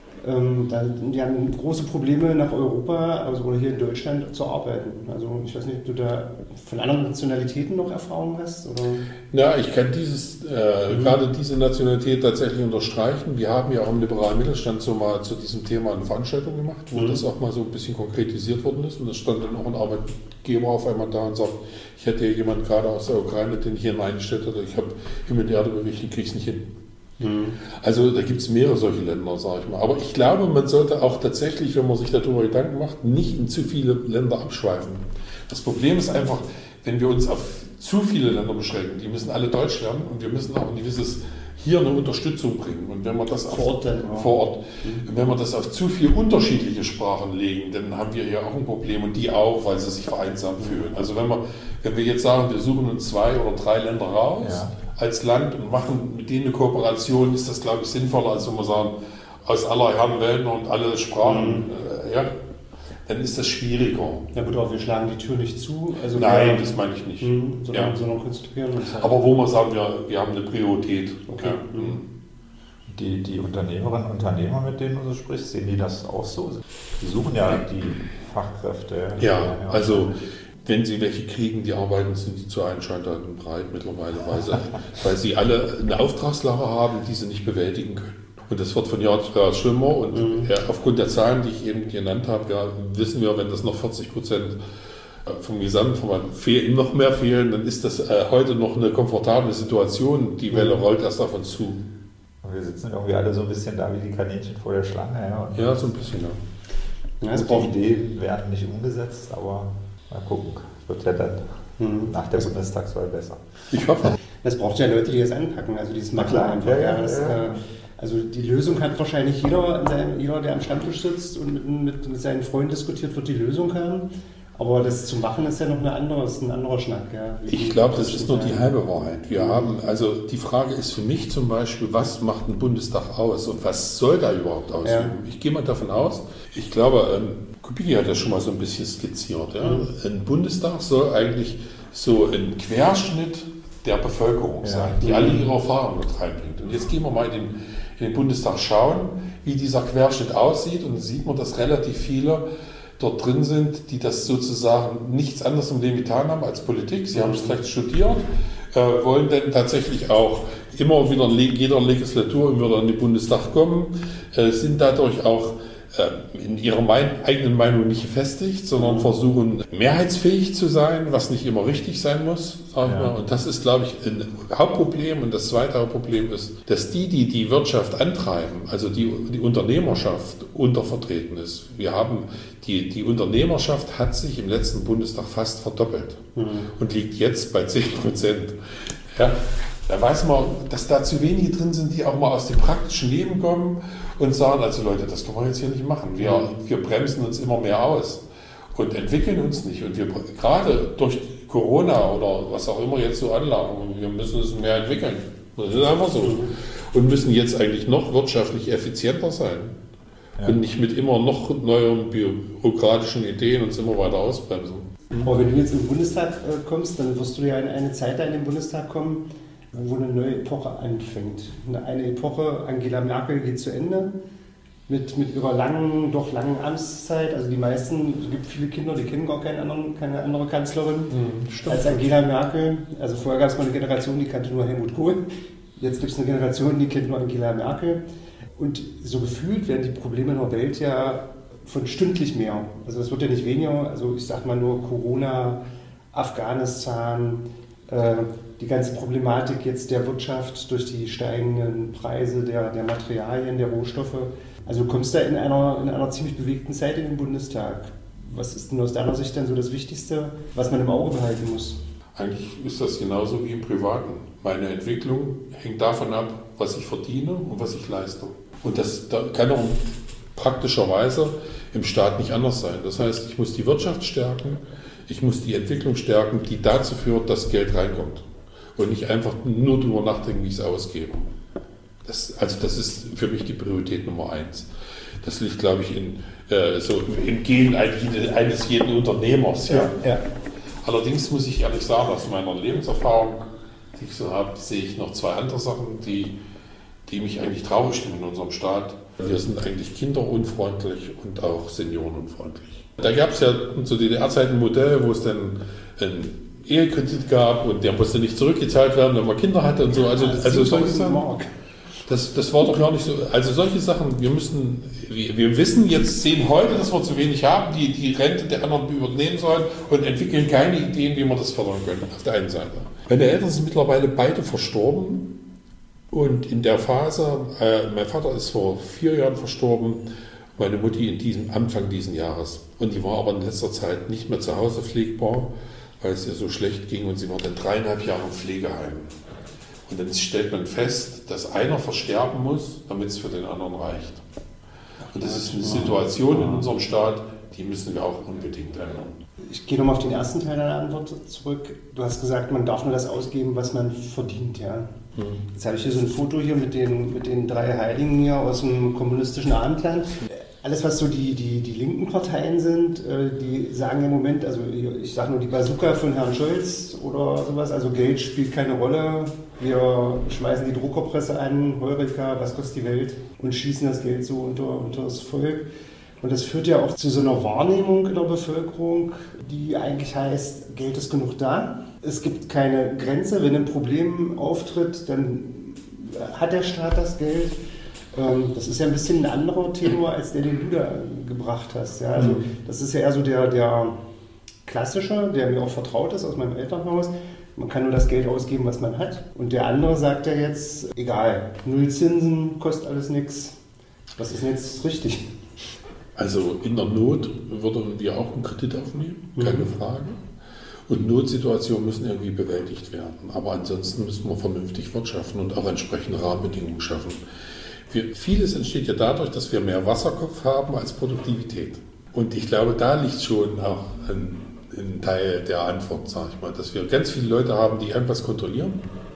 Die haben große Probleme nach Europa oder hier in Deutschland zu arbeiten. Also ich weiß nicht, ob du da von anderen Nationalitäten noch Erfahrungen hast? Oder? Ja, ich kann gerade diese Nationalität tatsächlich unterstreichen. Wir haben ja auch im liberalen Mittelstand so mal zu diesem Thema eine Veranstaltung gemacht, wo das auch mal so ein bisschen konkretisiert worden ist. Und es stand dann auch ein Arbeitgeber auf einmal da und sagt, ich hätte hier jemanden gerade aus der Ukraine, den ich hier eingestellt hatte, ich habe Himmel und Erde bewegt, ich kriege es nicht hin. Also da gibt es mehrere solche Länder, sage ich mal. Aber ich glaube, man sollte auch tatsächlich, wenn man sich darüber Gedanken macht, nicht in zu viele Länder abschweifen. Das Problem ist einfach, wenn wir uns auf zu viele Länder beschränken, die müssen alle Deutsch lernen und wir müssen auch ein gewisses hier eine Unterstützung bringen. Und wenn wir das vor Ort, wenn wir das auf zu viele unterschiedliche Sprachen legen, dann haben wir hier auch ein Problem und die auch, weil sie sich vereinsamt fühlen. Also wenn wir jetzt sagen, wir suchen uns 2 oder 3 Länder raus als Land und machen mit denen eine Kooperation, ist das, glaube ich, sinnvoller, als wenn wir sagen, aus aller Herren Länder und alle Sprachen, dann ist das schwieriger. Ja gut, aber wir schlagen die Tür nicht zu. Also nein, das meine ich nicht. Sondern konzentrieren uns halt. Aber wo wir sagen, wir haben eine Priorität. Okay. Die Unternehmerinnen und Unternehmer, mit denen du so sprichst, sehen die das auch so? Die suchen ja die Fachkräfte. Ja, also wenn sie welche kriegen, die arbeiten, sind die zu einschaltenden breit mittlerweile, weil sie alle eine Auftragslage haben, die sie nicht bewältigen können. Und das wird von Jahr zu Jahr schlimmer und aufgrund der Zahlen, die ich eben genannt habe, wissen wir, wenn das noch 40% vom Gesamtverband noch mehr fehlen, dann ist das heute noch eine komfortable Situation. Die Welle rollt erst auf uns zu. Und wir sitzen irgendwie alle so ein bisschen da wie die Kaninchen vor der Schlange. Ja, so ein bisschen, Die Ideen werden nicht umgesetzt, aber mal gucken. Wird ja dann nach der Bundestagswahl besser. Ich hoffe. Es braucht ja Leute, die das anpacken, also dieses Machen einfach. Also die Lösung hat wahrscheinlich jeder, der am Stammtisch sitzt und mit seinen Freunden diskutiert, wird die Lösung haben. Aber das zu machen ist ja noch ein anderer Schnack. Ja. Ich glaube, das ist nur die halbe Wahrheit. Also die Frage ist für mich zum Beispiel, was macht ein Bundestag aus und was soll da überhaupt ausüben? Ich gehe mal davon aus, ich glaube, Kubicki hat das schon mal so ein bisschen skizziert. Ja? Ein Bundestag soll eigentlich so ein Querschnitt der Bevölkerung sein, die alle ihre Erfahrungen mit reinbringt. Und jetzt gehen wir mal in den Bundestag schauen, wie dieser Querschnitt aussieht. Und dann sieht man, dass relativ viele dort drin sind, die das sozusagen nichts anderes im Leben getan haben als Politik. Sie haben es vielleicht studiert, wollen dann tatsächlich auch immer wieder in jeder Legislatur wieder in den Bundestag kommen, sind dadurch auch in ihrer eigenen Meinung nicht gefestigt, sondern versuchen mehrheitsfähig zu sein, was nicht immer richtig sein muss, sag ich mal. Und das ist, glaube ich, ein Hauptproblem. Und das zweite Hauptproblem ist, dass die Wirtschaft antreiben, also die Unternehmerschaft untervertreten ist. Wir haben die Unternehmerschaft hat sich im letzten Bundestag fast verdoppelt und liegt jetzt bei 10%. Ja. Da weiß man, dass da zu wenige drin sind, die auch mal aus dem praktischen Leben kommen und sagen, also Leute, das können wir jetzt hier nicht machen. Wir bremsen uns immer mehr aus und entwickeln uns nicht. Und wir gerade durch Corona oder was auch immer jetzt so anlagen, wir müssen uns mehr entwickeln. Das ist einfach so. Und müssen jetzt eigentlich noch wirtschaftlich effizienter sein. Und nicht mit immer noch neuen bürokratischen Ideen uns immer weiter ausbremsen. Aber wenn du jetzt in den Bundestag kommst, dann wirst du ja in eine Zeit da in den Bundestag kommen, wo eine neue Epoche anfängt. Eine Epoche, Angela Merkel geht zu Ende mit ihrer langen Amtszeit. Also die meisten, es gibt viele Kinder, die kennen gar keine andere Kanzlerin als Angela Merkel. Also vorher gab es mal eine Generation, die kannte nur Helmut Kohl. Jetzt gibt es eine Generation, die kennt nur Angela Merkel. Und so gefühlt werden die Probleme in der Welt ja von stündlich mehr. Also es wird ja nicht weniger. Also ich sag mal nur Corona, Afghanistan, die ganze Problematik jetzt der Wirtschaft durch die steigenden Preise der Materialien, der Rohstoffe. Also du kommst da in einer ziemlich bewegten Zeit in den Bundestag. Was ist denn aus deiner Sicht dann so das Wichtigste, was man im Auge behalten muss? Eigentlich ist das genauso wie im Privaten. Meine Entwicklung hängt davon ab, was ich verdiene und was ich leiste. Und das kann auch praktischerweise im Staat nicht anders sein. Das heißt, ich muss die Wirtschaft stärken, ich muss die Entwicklung stärken, die dazu führt, dass Geld reinkommt. Und nicht einfach nur darüber nachdenken, wie ich es ausgebe. Das ist für mich die Priorität Nummer 1. Das liegt, glaube ich, im Gen eines jeden Unternehmers. Ja. Allerdings muss ich ehrlich sagen, aus meiner Lebenserfahrung, die ich so habe, sehe ich noch 2 andere Sachen, die mich eigentlich traurig stimmen in unserem Staat. Wir sind eigentlich kinderunfreundlich und auch seniorenunfreundlich. Da gab es ja zu DDR-Zeiten ein Modell, wo es dann einen Ehekredit gab und der musste nicht zurückgezahlt werden, wenn man Kinder hatte und so. Also solche Sachen. Das war doch gar nicht so. Also solche Sachen, wir sehen heute, dass wir zu wenig haben, die Rente der anderen übernehmen sollen und entwickeln keine Ideen, wie wir das fördern können, auf der einen Seite. Meine Eltern sind mittlerweile beide verstorben und in der Phase, mein Vater ist vor 4 Jahren verstorben, meine Mutti Anfang diesen Jahres. Und die war aber in letzter Zeit nicht mehr zu Hause pflegbar, weil es ihr so schlecht ging und sie war dann 3,5 Jahre im Pflegeheim. Und dann stellt man fest, dass einer versterben muss, damit es für den anderen reicht. Und das ist eine Situation in unserem Staat, die müssen wir auch unbedingt ändern. Ich gehe nochmal auf den ersten Teil deiner Antwort zurück. Du hast gesagt, man darf nur das ausgeben, was man verdient. Ja? Jetzt habe ich hier so ein Foto hier mit den 3 Heiligen hier aus dem kommunistischen Abendland. Alles, was so die linken Parteien sind, die sagen im Moment, also ich sage nur die Bazooka von Herrn Scholz oder sowas, also Geld spielt keine Rolle, wir schmeißen die Druckerpresse an, Heureka, was kostet die Welt und schießen das Geld so unter das Volk. Und das führt ja auch zu so einer Wahrnehmung in der Bevölkerung, die eigentlich heißt, Geld ist genug da, es gibt keine Grenze, wenn ein Problem auftritt, dann hat der Staat das Geld. Das ist ja ein bisschen ein anderer Tenor, als den du da gebracht hast. Ja? Also das ist ja eher so der klassische, der mir auch vertraut ist aus meinem Elternhaus. Man kann nur das Geld ausgeben, was man hat. Und der andere sagt ja jetzt, egal, 0 Zinsen, kostet alles nichts. Was ist denn jetzt richtig? Also in der Not würden wir auch einen Kredit aufnehmen, keine Frage. Und Notsituationen müssen irgendwie bewältigt werden. Aber ansonsten müssen wir vernünftig wirtschaften und auch entsprechende Rahmenbedingungen schaffen. Vieles entsteht ja dadurch, dass wir mehr Wasserkopf haben als Produktivität. Und ich glaube, da liegt schon auch ein Teil der Antwort, sage ich mal, dass wir ganz viele Leute haben, die irgendwas kontrollieren.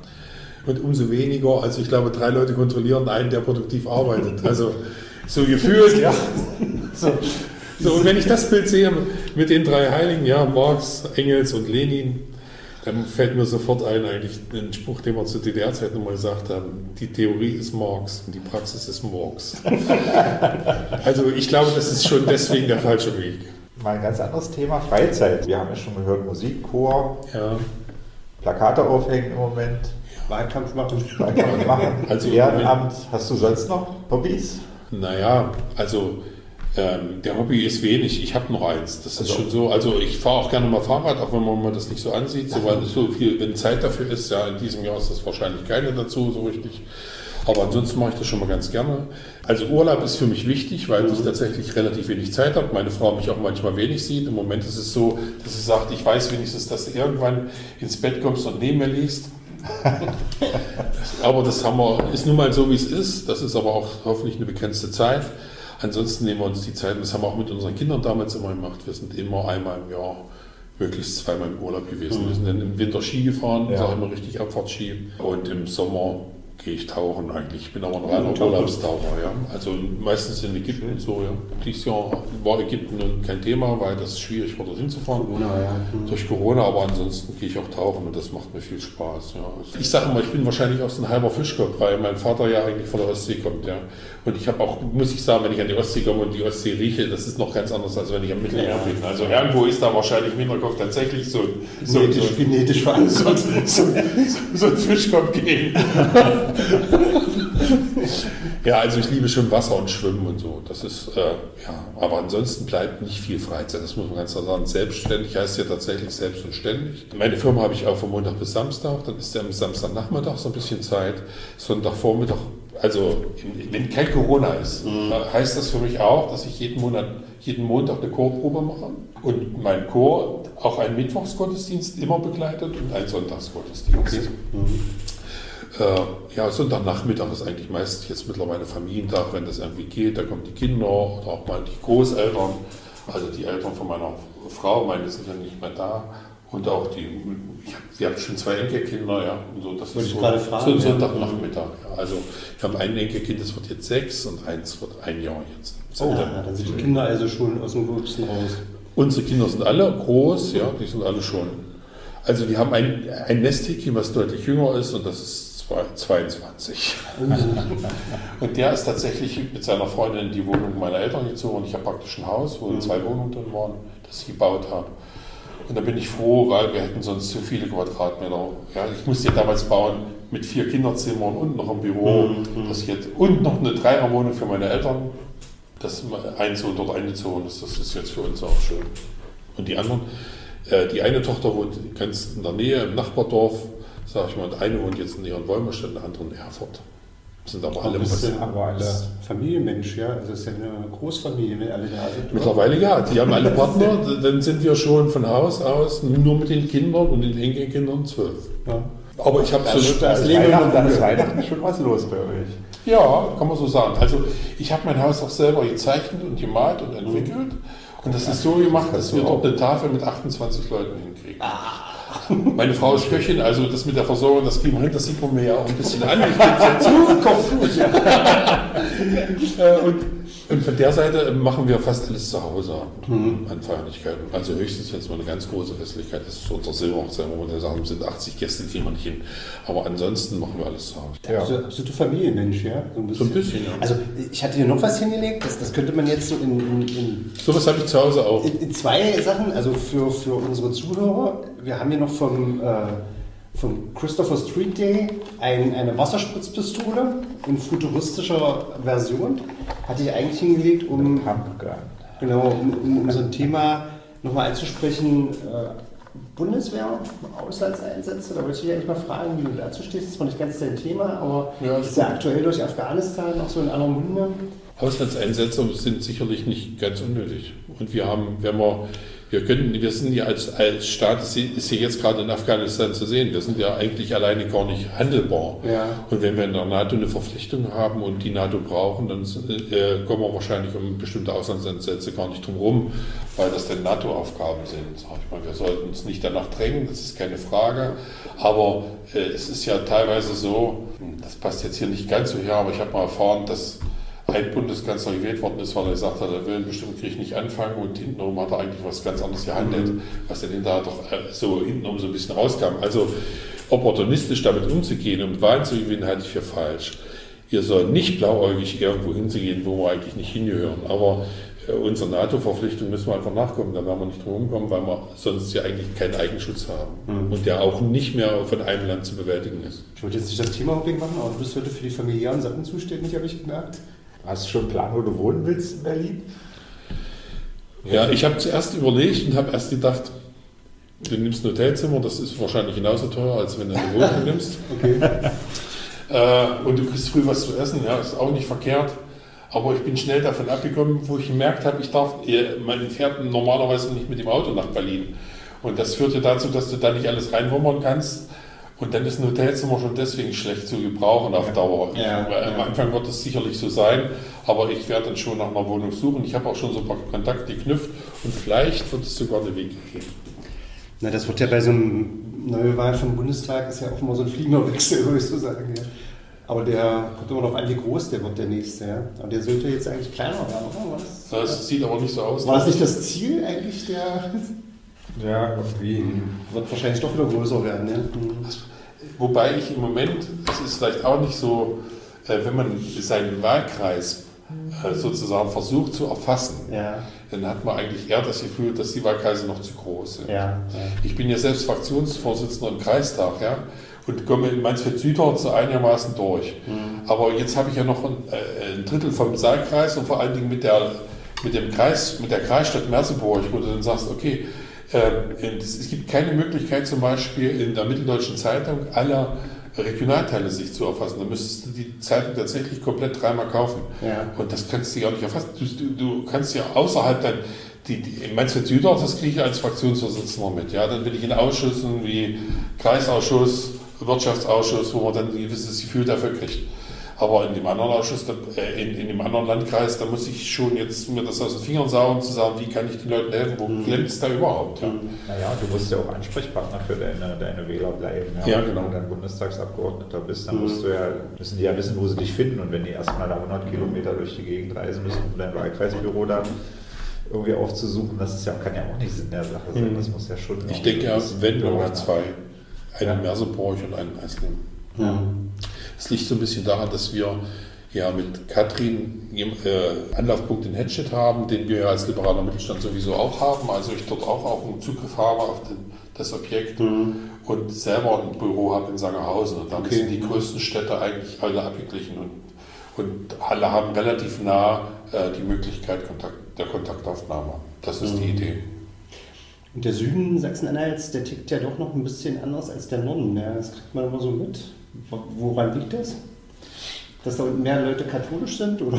Und umso weniger, also ich glaube, 3 Leute kontrollieren einen, der produktiv arbeitet. Also so gefühlt, ja. So, und wenn ich das Bild sehe mit den 3 Heiligen, ja, Marx, Engels und Lenin, dann fällt mir sofort ein, eigentlich ein Spruch, den wir zur DDR-Zeit nochmal gesagt haben: Die Theorie ist Marx und die Praxis ist Murks. Also ich glaube, das ist schon deswegen der falsche Weg. Mal ein ganz anderes Thema, Freizeit. Wir haben ja schon gehört, Musikchor, Ja. Plakate aufhängen im Moment, Wahlkampf machen. Wahlkampf machen, Also- Ehrenamt. Hast du sonst noch Hobbys? Naja, also der Hobby ist wenig. Ich habe noch eins. Das ist Also- schon so. Also ich fahre auch gerne mal Fahrrad, auch wenn man mal das nicht so ansieht. So, weil so viel, wenn Zeit dafür ist, ja, in diesem Jahr ist das wahrscheinlich keine dazu, so richtig. Aber ansonsten mache ich das schon mal ganz gerne. Also Urlaub ist für mich wichtig, weil ich tatsächlich relativ wenig Zeit habe. Meine Frau mich auch manchmal wenig sieht. Im Moment ist es so, dass sie sagt, ich weiß wenigstens, dass du irgendwann ins Bett kommst und neben mir liegst. Aber das ist nun mal so, wie es ist. Das ist aber auch hoffentlich eine begrenzte Zeit. Ansonsten nehmen wir uns die Zeit, und das haben wir auch mit unseren Kindern damals immer gemacht. Wir sind immer einmal im Jahr, möglichst zweimal im Urlaub gewesen. Wir sind dann im Winter Ski gefahren, Ja. sage immer richtig Abfahrtski. Und im Sommer gehe ich tauchen eigentlich. Ich bin aber ein reiner Urlaubstaucher. Ja. Also meistens in Ägypten und so. Ja. Dieses Jahr war Ägypten nun kein Thema, weil das schwierig war, dorthin zu fahren. Durch Corona, aber ansonsten gehe ich auch tauchen und das macht mir viel Spaß. Ja. Ich sage mal, ich bin wahrscheinlich auch so ein halber Fischkopf, weil mein Vater ja eigentlich von der Ostsee kommt. Ja. Und ich habe auch, muss ich sagen, wenn ich an die Ostsee komme und die Ostsee rieche, das ist noch ganz anders, als wenn ich am Mittelmeer bin. Also irgendwo ist da wahrscheinlich im Hinterkopf tatsächlich so genetisch verankert. so ein Fischkopf gehen. Ja, also ich liebe schon Wasser und Schwimmen und so. Das ist, aber ansonsten bleibt nicht viel Freizeit. Das muss man ganz klar sagen. Selbstständig heißt ja tatsächlich selbst und ständig. Meine Firma habe ich auch von Montag bis Samstag. Dann ist ja am Samstagnachmittag so ein bisschen Zeit. Sonntagvormittag, also wenn kein Corona ist, heißt das für mich auch, dass ich jeden Montag eine Chorprobe mache. Und mein Chor auch einen Mittwochsgottesdienst immer begleitet und einen Sonntagsgottesdienst. Ja, Sonntagnachmittag ist eigentlich meistens jetzt mittlerweile Familientag, wenn das irgendwie geht. Da kommen die Kinder oder auch mal die Großeltern, also die Eltern von meiner Frau, meine sind ja nicht mehr da. Und auch wir haben schon 2 Enkelkinder, ja. Und so, das ist so ein Sonntagnachmittag. Ja. Also wir haben ein Enkelkind, das wird jetzt 6 und eins wird 1 Jahr jetzt. Dann sind die Kinder also schon aus dem Gröbsten raus. Unsere Kinder sind alle groß, ja, die sind alle schon. Also wir haben ein Nesthäkchen, was deutlich jünger ist, und das ist 22. Und der ist tatsächlich mit seiner Freundin in die Wohnung meiner Eltern gezogen. Ich habe praktisch ein Haus, wo 2 Wohnungen drin waren, das ich gebaut habe. Und da bin ich froh, weil wir hätten sonst zu viele Quadratmeter. Ja, ich musste ja damals bauen mit 4 Kinderzimmern und noch ein Büro. Und noch eine Dreierwohnung für meine Eltern. Das Sohn dort eingezogen ist, das ist jetzt für uns auch schön. Und die anderen, die eine Tochter wohnt ganz in der Nähe im Nachbardorf, sag ich mal, und eine wohnt jetzt in Wolmerstedt, und der andere in Erfurt. Sind aber alle Familienmensch, ja. Also das ist ja eine Großfamilie, wenn alle da sind. Mittlerweile ja, die haben alle Partner. Dann sind wir schon von Haus aus nur mit den Kindern und den Enkelkindern 12. Ja. Aber ich habe Dann ist Weihnachten schon was los bei euch. Ja, kann man so sagen. Also ich habe mein Haus auch selber gezeichnet und gemalt und entwickelt. Und das ist so gemacht, dass wir dort eine Tafel mit 28 Leuten hinkriegen. Meine Frau ist Köchin, also das mit der Versorgung, das kriegen wir hin, das sieht man mir ja auch ein bisschen an. Ich bin und von der Seite machen wir fast alles zu Hause an Feierlichkeiten. Also höchstens, wenn es mal eine ganz große Festlichkeit ist, so unser Silberhochzeit, wo wir sagen, sind 80 Gäste, kriegen wir nicht hin. Aber ansonsten machen wir alles zu Hause. Ja. Absoluter Familienmensch, ja? So ein bisschen, ja. Also ich hatte hier noch was hingelegt, das könnte man jetzt so in sowas habe ich zu Hause auch. In 2 Sachen, also für unsere Zuhörer. Wir haben hier noch vom Christopher Street Day eine Wasserspritzpistole in futuristischer Version. Hatte ich eigentlich hingelegt, um so ein Thema nochmal einzusprechen. Bundeswehr, Auslandseinsätze, da wollte ich dich eigentlich mal fragen, wie du dazu stehst. Das war nicht ganz dein Thema, aber ist ja aktuell durch Afghanistan auch so in aller Munde. Auslandseinsätze sind sicherlich nicht ganz unnötig. Und wir sind ja als Staat, ist hier jetzt gerade in Afghanistan zu sehen, wir sind ja eigentlich alleine gar nicht handelbar. Ja. Und wenn wir in der NATO eine Verpflichtung haben und die NATO brauchen, dann kommen wir wahrscheinlich um bestimmte Auslandseinsätze gar nicht drum rum, weil das dann NATO-Aufgaben sind. Sag ich mal, wir sollten uns nicht danach drängen, das ist keine Frage. Aber es ist ja teilweise so, das passt jetzt hier nicht ganz so her, aber ich habe mal erfahren, dass ein Bundeskanzler gewählt worden ist, weil er gesagt hat, er will einen bestimmten Krieg nicht anfangen und hintenrum hat er eigentlich was ganz anderes gehandelt, was denn da doch so hintenrum so ein bisschen rauskam. Also opportunistisch damit umzugehen und Wahlen zu gewinnen, halte ich für falsch. Wir sollen nicht blauäugig irgendwo hinzugehen, wo wir eigentlich nicht hingehören. Aber unserer NATO-Verpflichtung müssen wir einfach nachkommen, da werden wir nicht drum rumkommen, weil wir sonst ja eigentlich keinen Eigenschutz haben und der auch nicht mehr von einem Land zu bewältigen ist. Ich wollte jetzt nicht das Thema-Hopping machen, aber du bist heute für die familiären Sachen zuständig, habe ich gemerkt. Hast du schon einen Plan, wo du wohnen willst in Berlin? Ja, ich habe zuerst überlegt und habe erst gedacht, du nimmst ein Hotelzimmer, das ist wahrscheinlich genauso teuer, als wenn du eine Wohnung nimmst. Okay. Und du kriegst früh was zu essen, ja, ist auch nicht verkehrt. Aber ich bin schnell davon abgekommen, wo ich gemerkt habe, man fährt normalerweise nicht mit dem Auto nach Berlin. Und das führt ja dazu, dass du da nicht alles reinwummern kannst. Und dann ist ein Hotelzimmer schon deswegen schlecht zu gebrauchen auf Dauer. Am Anfang wird es sicherlich so sein, aber ich werde dann schon nach einer Wohnung suchen. Ich habe auch schon so ein paar Kontakte geknüpft und vielleicht wird es sogar eine Wege geben. Na, das wird ja bei so einer Neuwahl vom Bundestag, ist ja auch immer so ein fliegender Wechsel, würde ich so sagen. Ja. Aber der kommt immer noch an, wie groß der wird, der nächste. Ja. Und der sollte jetzt eigentlich kleiner werden, oder? Das sieht aber nicht so aus. War das nicht das Ziel eigentlich der... Ja, irgendwie. Wird wahrscheinlich doch wieder größer werden. Ne? Wobei ich im Moment, es ist vielleicht auch nicht so, wenn man seinen Wahlkreis sozusagen versucht zu erfassen, dann hat man eigentlich eher das Gefühl, dass die Wahlkreise noch zu groß sind. Ich bin ja selbst Fraktionsvorsitzender im Kreistag, ja, und komme in Mansfeld-Südhorn so einigermaßen durch. Aber jetzt habe ich ja noch ein Drittel vom Saalkreis und vor allen Dingen mit der Kreisstadt Merseburg, wo du dann sagst, okay, es gibt keine Möglichkeit zum Beispiel in der Mitteldeutschen Zeitung aller Regionalteile sich zu erfassen. Da müsstest du die Zeitung tatsächlich komplett dreimal kaufen. Und das kannst du ja auch nicht erfassen. Du kannst ja außerhalb dann, in Mansfeld-Südhorn, das kriege ich als Fraktionsvorsitzender mit. Ja? Dann bin ich in Ausschüssen wie Kreisausschuss, Wirtschaftsausschuss, wo man dann ein gewisses Gefühl dafür kriegt. Aber in dem anderen Ausschuss, in dem anderen Landkreis, da muss ich schon jetzt mir das aus den Fingern saugen, zu sagen, wie kann ich den Leuten helfen, wo klemmt es da überhaupt? Ja? Naja, du musst ja auch Ansprechpartner für deine Wähler bleiben. Ja, genau. Wenn du dann Bundestagsabgeordneter bist, dann müssen die ja wissen, wo sie dich finden. Und wenn die erstmal da 100 Kilometer durch die Gegend reisen müssen, um dein Wahlkreisbüro dann irgendwie aufzusuchen, kann ja auch nicht Sinn der Sache sein. Das muss ja schon... Ich denke ja, wenn wir noch zwei, einen Merseburg und einen Eisleben. Es liegt so ein bisschen daran, dass wir ja mit Katrin Anlaufpunkt in Hedstedt haben, den wir ja als liberaler Mittelstand sowieso auch haben. Also ich dort auch einen Zugriff habe auf das Objekt und selber ein Büro habe in Sangerhausen. Und damit sind die größten Städte eigentlich alle abgeglichen und alle haben relativ nah die Möglichkeit der Kontaktaufnahme. Das ist die Idee. Und der Süden Sachsen-Anhalts, der tickt ja doch noch ein bisschen anders als der Norden. Ja, das kriegt man immer so mit. Woran liegt das? Dass da mehr Leute katholisch sind? Oder?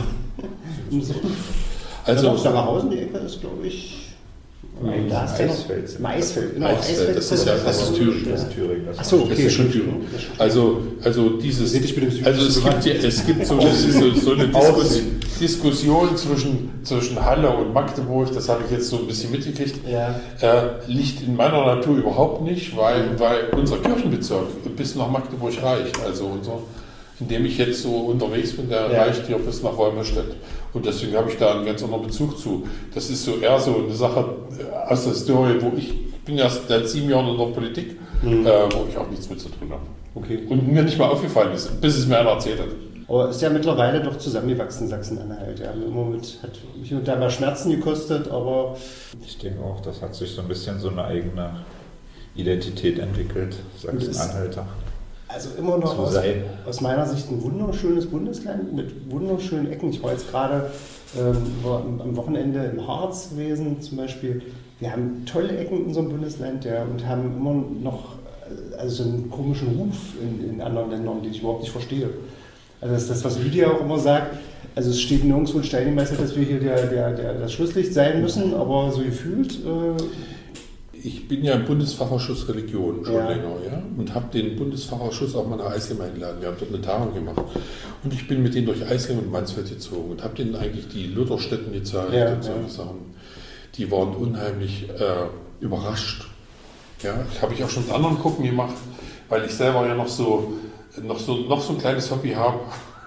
Also Sangerhausen, die Ecke ist, glaube ich... Maisfeld. Genau. Maisfeld, das ist Thüringen. Achso, okay. Das ist schon Thüringen. Also dieses... Es gibt so eine Diskussion zwischen Halle und Magdeburg, das habe ich jetzt so ein bisschen mitgekriegt, liegt in meiner Natur überhaupt nicht, weil unser Kirchenbezirk bis nach Magdeburg reicht. Also indem ich jetzt so unterwegs bin, der reicht hier bis nach Wolmerstedt. Und deswegen habe ich da einen ganz anderen Bezug zu. Das ist so eher so eine Sache aus der Historie, wo ich bin erst seit 7 Jahren in der Politik, wo ich auch nichts mit zu tun habe. Okay. Und mir nicht mal aufgefallen ist, bis es mir einer erzählt hat. Aber ist ja mittlerweile doch zusammengewachsen, Sachsen-Anhalt. Ja. Hat mich und da mal Schmerzen gekostet, aber... Ich denke auch, das hat sich so ein bisschen so eine eigene Identität entwickelt, Sachsen-Anhalter. Also immer noch aus meiner Sicht ein wunderschönes Bundesland mit wunderschönen Ecken. Ich war jetzt gerade am Wochenende im Harz gewesen zum Beispiel. Wir haben tolle Ecken in unserem Bundesland und haben immer noch so einen komischen Ruf in anderen Ländern, den ich überhaupt nicht verstehe. Also das ist das, was Lydia auch immer sagt. Also es steht nirgendwo in Stein gemeißelt, dass wir hier das Schlusslicht sein müssen, aber so gefühlt... Ich bin ja im Bundesfachausschuss Religion schon länger, und habe den Bundesfachausschuss auch mal nach Eisleben eingeladen. Wir haben dort eine Tagung gemacht. Und ich bin mit denen durch Eisleben und Mansfeld gezogen und habe denen eigentlich die Lutherstätten gezeigt und solche Sachen. Die waren unheimlich überrascht. Ja, habe ich auch schon mit anderen Gruppen gemacht, weil ich selber ja noch so ein kleines Hobby habe.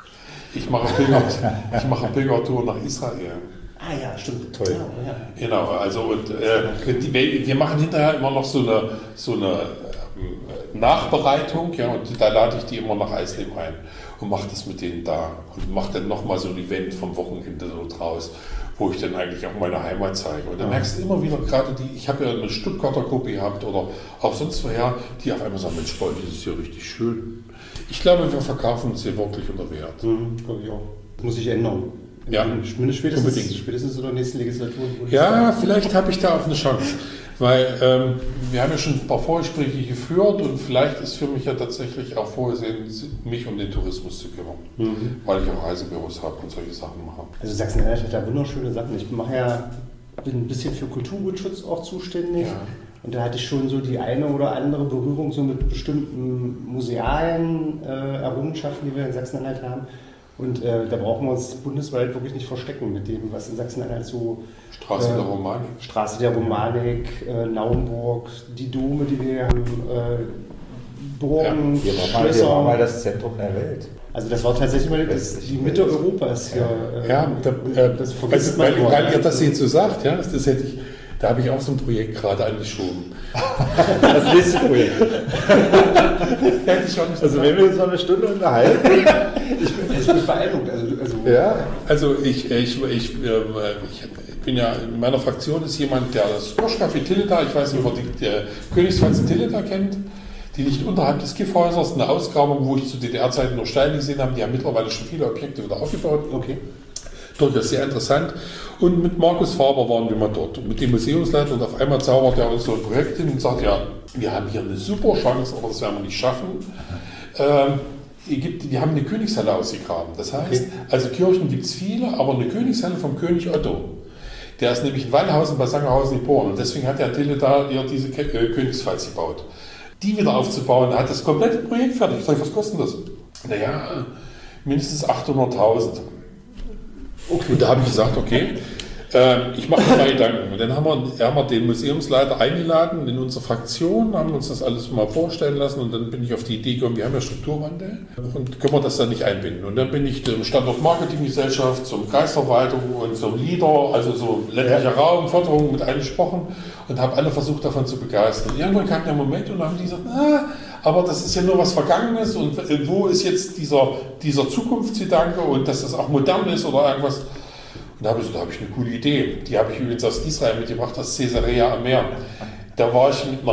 Ich mache Pilgertour nach Israel. Ah ja, stimmt. Toll. Ja. Genau, also und wir machen hinterher immer noch so eine Nachbereitung, ja, und da lade ich die immer nach Eisleben ein und mache das mit denen da und mache dann nochmal so ein Event vom Wochenende so draus, wo ich dann eigentlich auch meine Heimat zeige. Und dann merkst du immer wieder, gerade ich habe ja eine Stuttgarter Gruppe gehabt oder auch sonst woher, die auf einmal sagen, Mensch, boah, das ist ja richtig schön. Ich glaube, wir verkaufen uns hier wirklich unter Wert. Glaube ich auch. Muss sich ändern. Ja, spätestens in der nächsten Legislatur. Ja, vielleicht habe ich da auch eine Chance, weil wir haben ja schon ein paar Vorgespräche geführt und vielleicht ist für mich ja tatsächlich auch vorgesehen, mich um den Tourismus zu kümmern, weil ich auch Reisebüros habe und solche Sachen mache. Also Sachsen-Anhalt hat da wunderschöne Sachen. Ich bin ein bisschen für Kulturgutschutz auch zuständig. Ja. Und da hatte ich schon so die eine oder andere Berührung so mit bestimmten musealen Errungenschaften, die wir in Sachsen-Anhalt haben. Und da brauchen wir uns bundesweit wirklich nicht verstecken mit dem, was in Sachsen-Anhalt so... Straße der Romanik, Naumburg, die Dome, die wir haben, Burgen, Wir Schlösser. waren mal das Zentrum der Welt. Also das war tatsächlich mal die Mitte Europas hier. Das vergisst man immer. Weil ihr das jetzt so sagt, ja, da habe ich auch so ein Projekt gerade angeschoben. Das nächste Projekt. Hätte ich schon nicht also wenn wir uns noch eine Stunde unterhalten. Ich bin beeindruckt. Also ich bin ja, in meiner Fraktion ist jemand, der das Hirschcafé Tilleda, ich weiß nicht, ob ihr die Königspflanze Tilleda kennt, die liegt unterhalb des Kiffhäusers, eine Ausgrabung, wo ich zu DDR-Zeiten nur Steine gesehen habe, die haben mittlerweile schon viele Objekte wieder aufgebaut. Okay. Durchaus sehr interessant. Und mit Markus Faber waren wir mal dort. Und mit dem Museumsleiter und auf einmal zaubert er uns so ein Projekt hin und sagt, ja, wir haben hier eine super Chance, aber das werden wir nicht schaffen. Die haben eine Königshalle ausgegraben. Das heißt, also Kirchen gibt es viele, aber eine Königshalle vom König Otto. Der ist nämlich in Wallhausen bei Sangerhausen geboren und deswegen hat der Tilleda ja diese Königspfalz gebaut. Die wieder aufzubauen, hat das komplette Projekt fertig. Ich sage, was kostet das? Naja, mindestens 800.000. Okay. Und da habe ich gesagt, okay, ich mache mir mal Gedanken. Und dann haben wir den Museumsleiter eingeladen in unsere Fraktion, haben uns das alles mal vorstellen lassen und dann bin ich auf die Idee gekommen, wir haben ja Strukturwandel und können wir das dann nicht einbinden. Und dann bin ich zur Standort-Marketing-Gesellschaft, zum Kreisverwaltung und zum LEADER, also so ländlicher Raum, Förderung mit eingesprochen und habe alle versucht davon zu begeistern. Und irgendwann kam der Moment und dann haben die gesagt, aber das ist ja nur was Vergangenes und wo ist jetzt dieser Zukunftsgedanke und dass das auch modern ist oder irgendwas. Und da habe ich eine coole Idee. Die habe ich übrigens aus Israel mitgebracht, aus Caesarea am Meer. Da fahre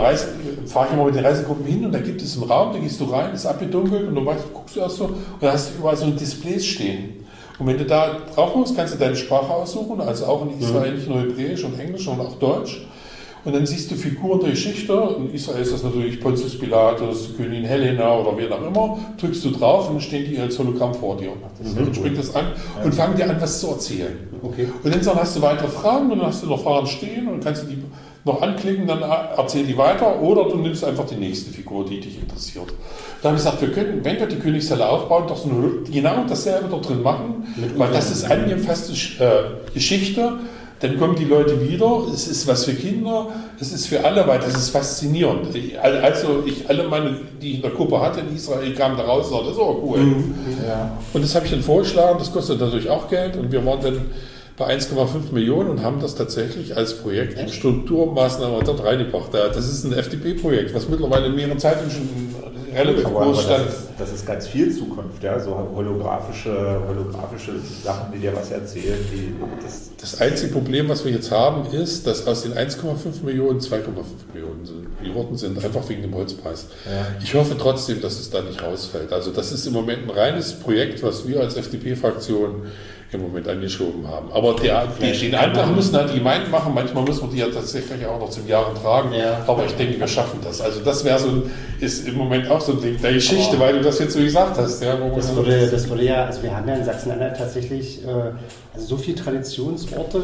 ich immer mit den Reisegruppen hin und da gibt es einen Raum, da gehst du rein, ist abgedunkelt und du guckst du erst so und da hast du überall so Displays stehen. Und wenn du da drauf musst, kannst du deine Sprache aussuchen, also auch in Israel nicht nur Hebräisch und Englisch, sondern auch Deutsch. Und dann siehst du Figuren der Geschichte. In Israel ist das natürlich Pontius Pilatus, Königin Helena oder wer auch immer. Drückst du drauf und dann stehen die als Hologramm vor dir. Dann springt das an und fangen dir an, was zu erzählen. Okay. Und dann hast du weitere Fragen und dann hast du noch Fragen stehen und kannst du die noch anklicken, dann erzähl die weiter oder du nimmst einfach die nächste Figur, die dich interessiert. Da habe ich gesagt, wir könnten, wenn wir die Königshalle aufbauen, doch so genau dasselbe dort drin machen, weil das ist angefasste Geschichte. Dann kommen die Leute wieder, es ist was für Kinder, es ist für alle, weil das ist faszinierend. Also alle meine, die ich in der Gruppe hatte in Israel, kamen da raus und sagten, das ist auch cool. Ja. Und das habe ich dann vorgeschlagen, das kostet natürlich auch Geld und wir waren dann bei 1,5 Millionen und haben das tatsächlich als Projekt in Strukturmaßnahmen dort reingebracht. Das ist ein FDP-Projekt, was mittlerweile in mehreren Zeitungen schon relativ groß stand. Das ist ganz viel Zukunft, ja, so holographische Sachen, die dir was erzählen. Das einzige Problem, was wir jetzt haben, ist, dass aus den 1,5 Millionen 2,5 Millionen geworden sind, einfach wegen dem Holzpreis. Ja. Ich hoffe trotzdem, dass es da nicht rausfällt. Also das ist im Moment ein reines Projekt, was wir als FDP-Fraktion im Moment angeschoben haben. Aber den Antrag müssen halt die Gemeinden machen. Manchmal müssen wir die ja tatsächlich auch noch zum Jahren tragen. Ja. Aber ich denke, wir schaffen das. Also das ist im Moment auch so ein Ding der Geschichte, weil du das jetzt so gesagt hast. Ja, das würde ja, also wir haben ja in Sachsen-Anhalt tatsächlich also so viele Traditionsorte,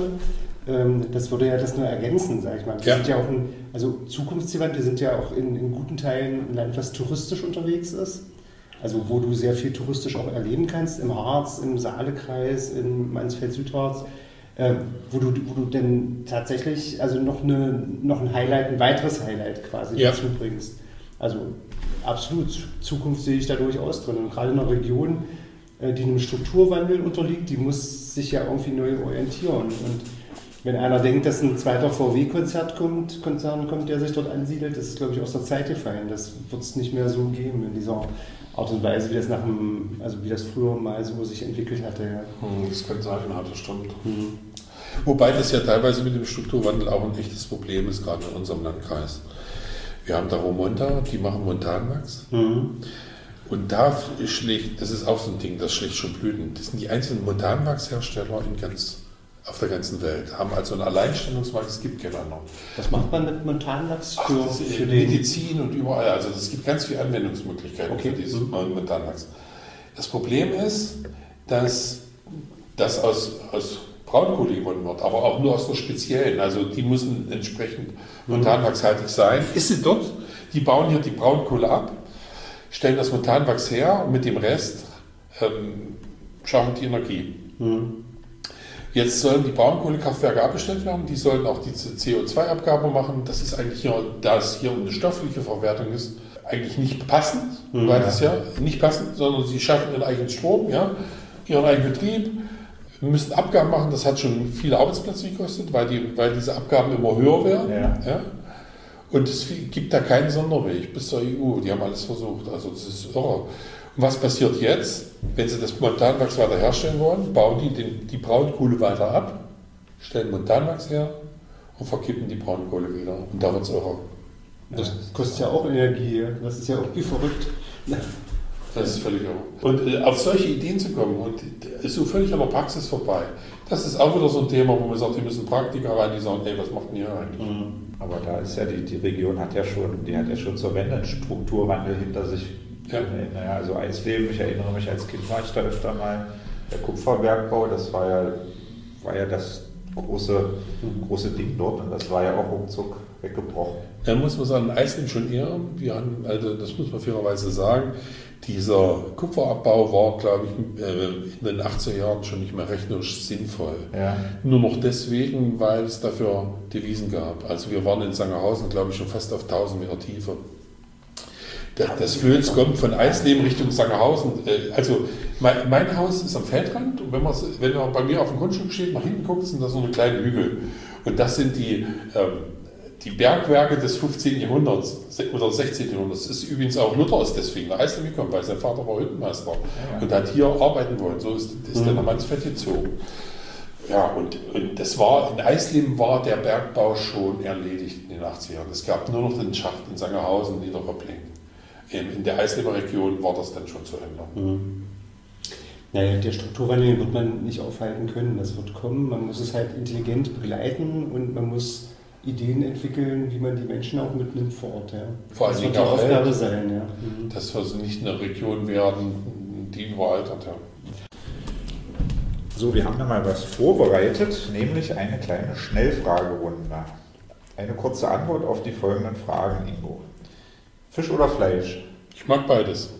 das würde ja das nur ergänzen, sage ich mal. Wir sind ja auch zukunftsgewandt, wir sind ja auch in guten Teilen ein Land, was touristisch unterwegs ist. Also wo du sehr viel touristisch auch erleben kannst, im Harz, im Saalekreis, in Mansfeld-Südharz, wo du dann tatsächlich also noch ein Highlight, ein weiteres Highlight quasi dazu bringst. Also absolut, Zukunft sehe ich da durchaus drin. Und gerade in einer Region, die einem Strukturwandel unterliegt, die muss sich ja irgendwie neu orientieren. Und wenn einer denkt, dass ein zweiter VW-Konzern kommt, der sich dort ansiedelt, das ist, glaube ich, aus der Zeit gefallen. Das wird es nicht mehr so geben in dieser Art und Weise, wie das früher mal so sich entwickelt hatte. Ja. Das könnte sein, das stimmt. Wobei das ja teilweise mit dem Strukturwandel auch ein echtes Problem ist, gerade in unserem Landkreis. Wir haben da Romonta, die machen Montanwachs. Und da schlägt, das ist auch so ein Ding, das schlägt schon Blüten. Das sind die einzelnen Montanwachshersteller auf der ganzen Welt, haben also einen Alleinstellungsmarkt, es gibt keinen anderen. Was macht man mit Montanwachs für die Medizin und überall? Also es gibt ganz viele Anwendungsmöglichkeiten für dieses Montanwachs. Das Problem ist, dass das aus Braunkohle gewonnen wird, aber auch nur aus der speziellen. Also die müssen entsprechend montanwachshaltig sein. Ist sie dort? Die bauen hier die Braunkohle ab, stellen das Montanwachs her und mit dem Rest schaffen die Energie. Jetzt sollen die Braunkohlekraftwerke abgestellt werden, die sollen auch diese CO2-Abgabe machen. Das ist eigentlich hier, da es hier eine stoffliche Verwertung ist, eigentlich nicht passend, weil das ja nicht passend, sondern sie schaffen ihren eigenen Strom, ja, ihren eigenen Betrieb, müssen Abgaben machen. Das hat schon viele Arbeitsplätze gekostet, weil diese Abgaben immer höher werden. Ja. Und es gibt da keinen Sonderweg bis zur EU. Die haben alles versucht. Also das ist irre. Und was passiert jetzt? Wenn sie das Montanwachs weiter herstellen wollen, bauen die Braunkohle weiter ab, stellen Montanwachs her und verkippen die Braunkohle wieder. Und da wird es irre. Das kostet ja auch Energie. Das ist ja irgendwie verrückt. Das ist völlig irre. Und auf solche Ideen zu kommen, und ist so völlig an der Praxis vorbei, das ist auch wieder so ein Thema, wo man sagt, die müssen Praktiker rein, die sagen, ey, was macht denn ihr eigentlich? Aber da ist ja die Region hat ja schon zur Wende einen Strukturwandel hinter sich. Ja. Naja, also Eisleben, ich erinnere mich, als Kind war ich da öfter mal, der Kupferbergbau, das war ja das große Ding dort und das war ja auch ruckzuck weggebrochen. Da muss man sagen, Eisleben schon eher, also das muss man fairerweise sagen, dieser Kupferabbau war, glaube ich, in den 80er Jahren schon nicht mehr rechnerisch sinnvoll. Ja. Nur noch deswegen, weil es dafür Devisen gab. Also wir waren in Sangerhausen, glaube ich, schon fast auf 1000 Meter Tiefe. Das Flöz kommt von Eisleben Richtung Sangerhausen. Also mein Haus ist am Feldrand und wenn man bei mir auf dem Grundstück steht, nach hinten guckt, sind da so eine kleine Hügel. Und das sind die Bergwerke des 15. Jahrhunderts oder 16. Jahrhunderts. Das ist übrigens auch Luther ist deswegen nach Eisleben gekommen, weil sein Vater war Hüttenmeister und hat hier arbeiten wollen. So ist der nach Mansfeld gezogen. Ja, und in Eisleben war der Bergbau schon erledigt in den 80er Jahren. Es gab nur noch den Schacht in Sangerhausen und Niederröppling. In der Eisleber Region war das dann schon zu Ende. Naja, der Strukturwandel wird man nicht aufhalten können. Das wird kommen. Man muss es halt intelligent begleiten und man muss Ideen entwickeln, wie man die Menschen auch mitnimmt vor Ort. Ja. Vor allem das wird die Aufgabe sein. Ja. Das wird nicht eine Region werden, die überaltert. Ja. So, wir haben da mal was vorbereitet, nämlich eine kleine Schnellfragerunde. Eine kurze Antwort auf die folgenden Fragen, Ingo. Fisch oder Fleisch? Ich mag beides.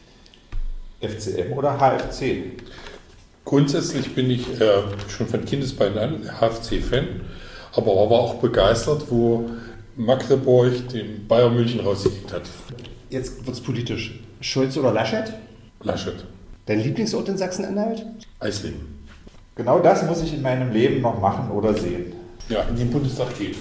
FCM oder HFC? Grundsätzlich bin ich schon von Kindesbeinen an HFC-Fan, aber war auch begeistert, wo Magdeburg den Bayern München rausgekickt hat. Jetzt wird es politisch. Scholz oder Laschet? Laschet. Dein Lieblingsort in Sachsen-Anhalt? Eisleben. Genau das muss ich in meinem Leben noch machen oder sehen. Ja, in den Bundestag gehen.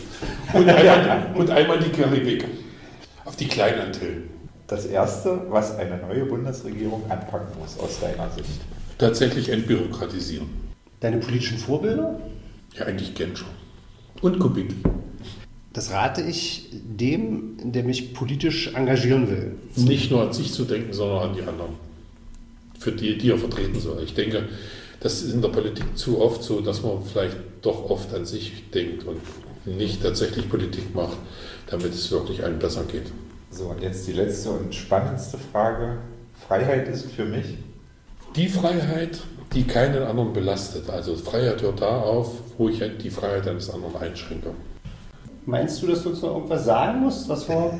Und einmal die Karibik. Auf die kleinen Antillen. Das Erste, was eine neue Bundesregierung anpacken muss, aus deiner Sicht? Tatsächlich entbürokratisieren. Deine politischen Vorbilder? Ja, eigentlich Genscher. Und Kubicki. Das rate ich dem, der mich politisch engagieren will. Nicht nur an sich zu denken, sondern an die anderen. Für die er vertreten soll. Ich denke, das ist in der Politik zu oft so, dass man vielleicht doch oft an sich denkt und nicht tatsächlich Politik macht, damit es wirklich allen besser geht. So, und jetzt die letzte und spannendste Frage. Freiheit ist für mich? Die Freiheit, die keinen anderen belastet. Also Freiheit hört da auf, wo ich die Freiheit eines anderen einschränke. Meinst du, dass du uns noch irgendwas sagen musst? Was war?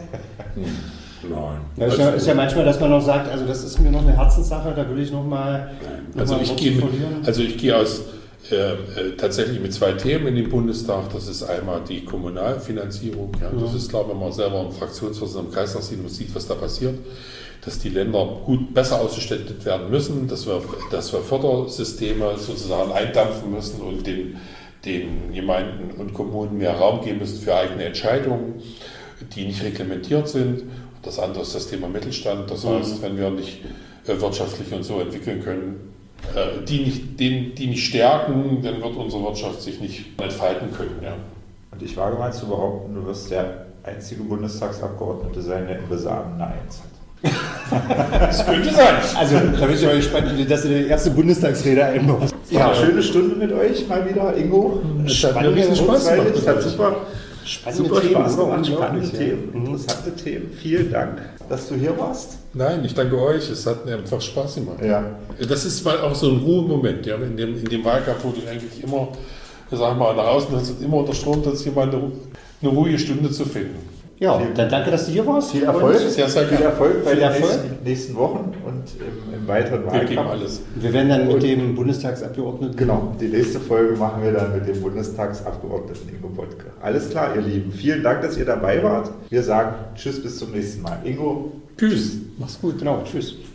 Nein. Ja, ist ja manchmal, dass man noch sagt, also das ist mir noch eine Herzenssache, da will ich noch mal. Ich gehe aus tatsächlich mit 2 Themen in den Bundestag. Das ist einmal die Kommunalfinanzierung. Ja, das ist klar, wenn man selber einen Fraktionsvorsitzenden im Kreistag sieht und sieht, was da passiert. dass die Länder besser ausgestattet werden müssen, dass wir Fördersysteme sozusagen eindampfen müssen und den Gemeinden und Kommunen mehr Raum geben müssen für eigene Entscheidungen, die nicht reglementiert sind. Das andere ist das Thema Mittelstand. Das heißt, wenn wir nicht wirtschaftlich und so entwickeln können, die nicht stärken, dann wird unsere Wirtschaft sich nicht entfalten können. Ja. Und ich wage mal zu behaupten, du wirst der einzige Bundestagsabgeordnete sein, der im Besagen eine Eins hat. Das könnte sein. Also, da bin ich aber gespannt, dass du die erste Bundestagsrede einbaust. Ja, schöne Stunde mit euch mal wieder, Ingo. Es hat mir riesen Spaß gemacht. Es hat super Spannende Spaß Themen, gemacht, spannende unglaublich, Themen, ja. interessante Themen. Vielen Dank, dass du hier warst. Nein, ich danke euch. Es hat mir einfach Spaß gemacht. Ja. Das ist mal auch so ein Ruhemoment, ja, in dem Wahlkampf, wo du eigentlich immer, sag mal, nach außen hast, immer unter Strom, dass jemand eine ruhige Stunde zu finden. Ja, dann danke, dass du hier warst. Viel Erfolg, Sehr, sehr viel gerne. Erfolg bei Viel den Erfolg. nächsten Wochen und im weiteren Wir geben Wahlkampf. alles. Wir werden dann mit dem Bundestagsabgeordneten. Genau, die nächste Folge machen wir dann mit dem Bundestagsabgeordneten Ingo Bottke. Alles klar, ihr Lieben. Vielen Dank, dass ihr dabei wart. Wir sagen Tschüss, bis zum nächsten Mal. Ingo, Tschüss. Mach's gut, genau. Tschüss.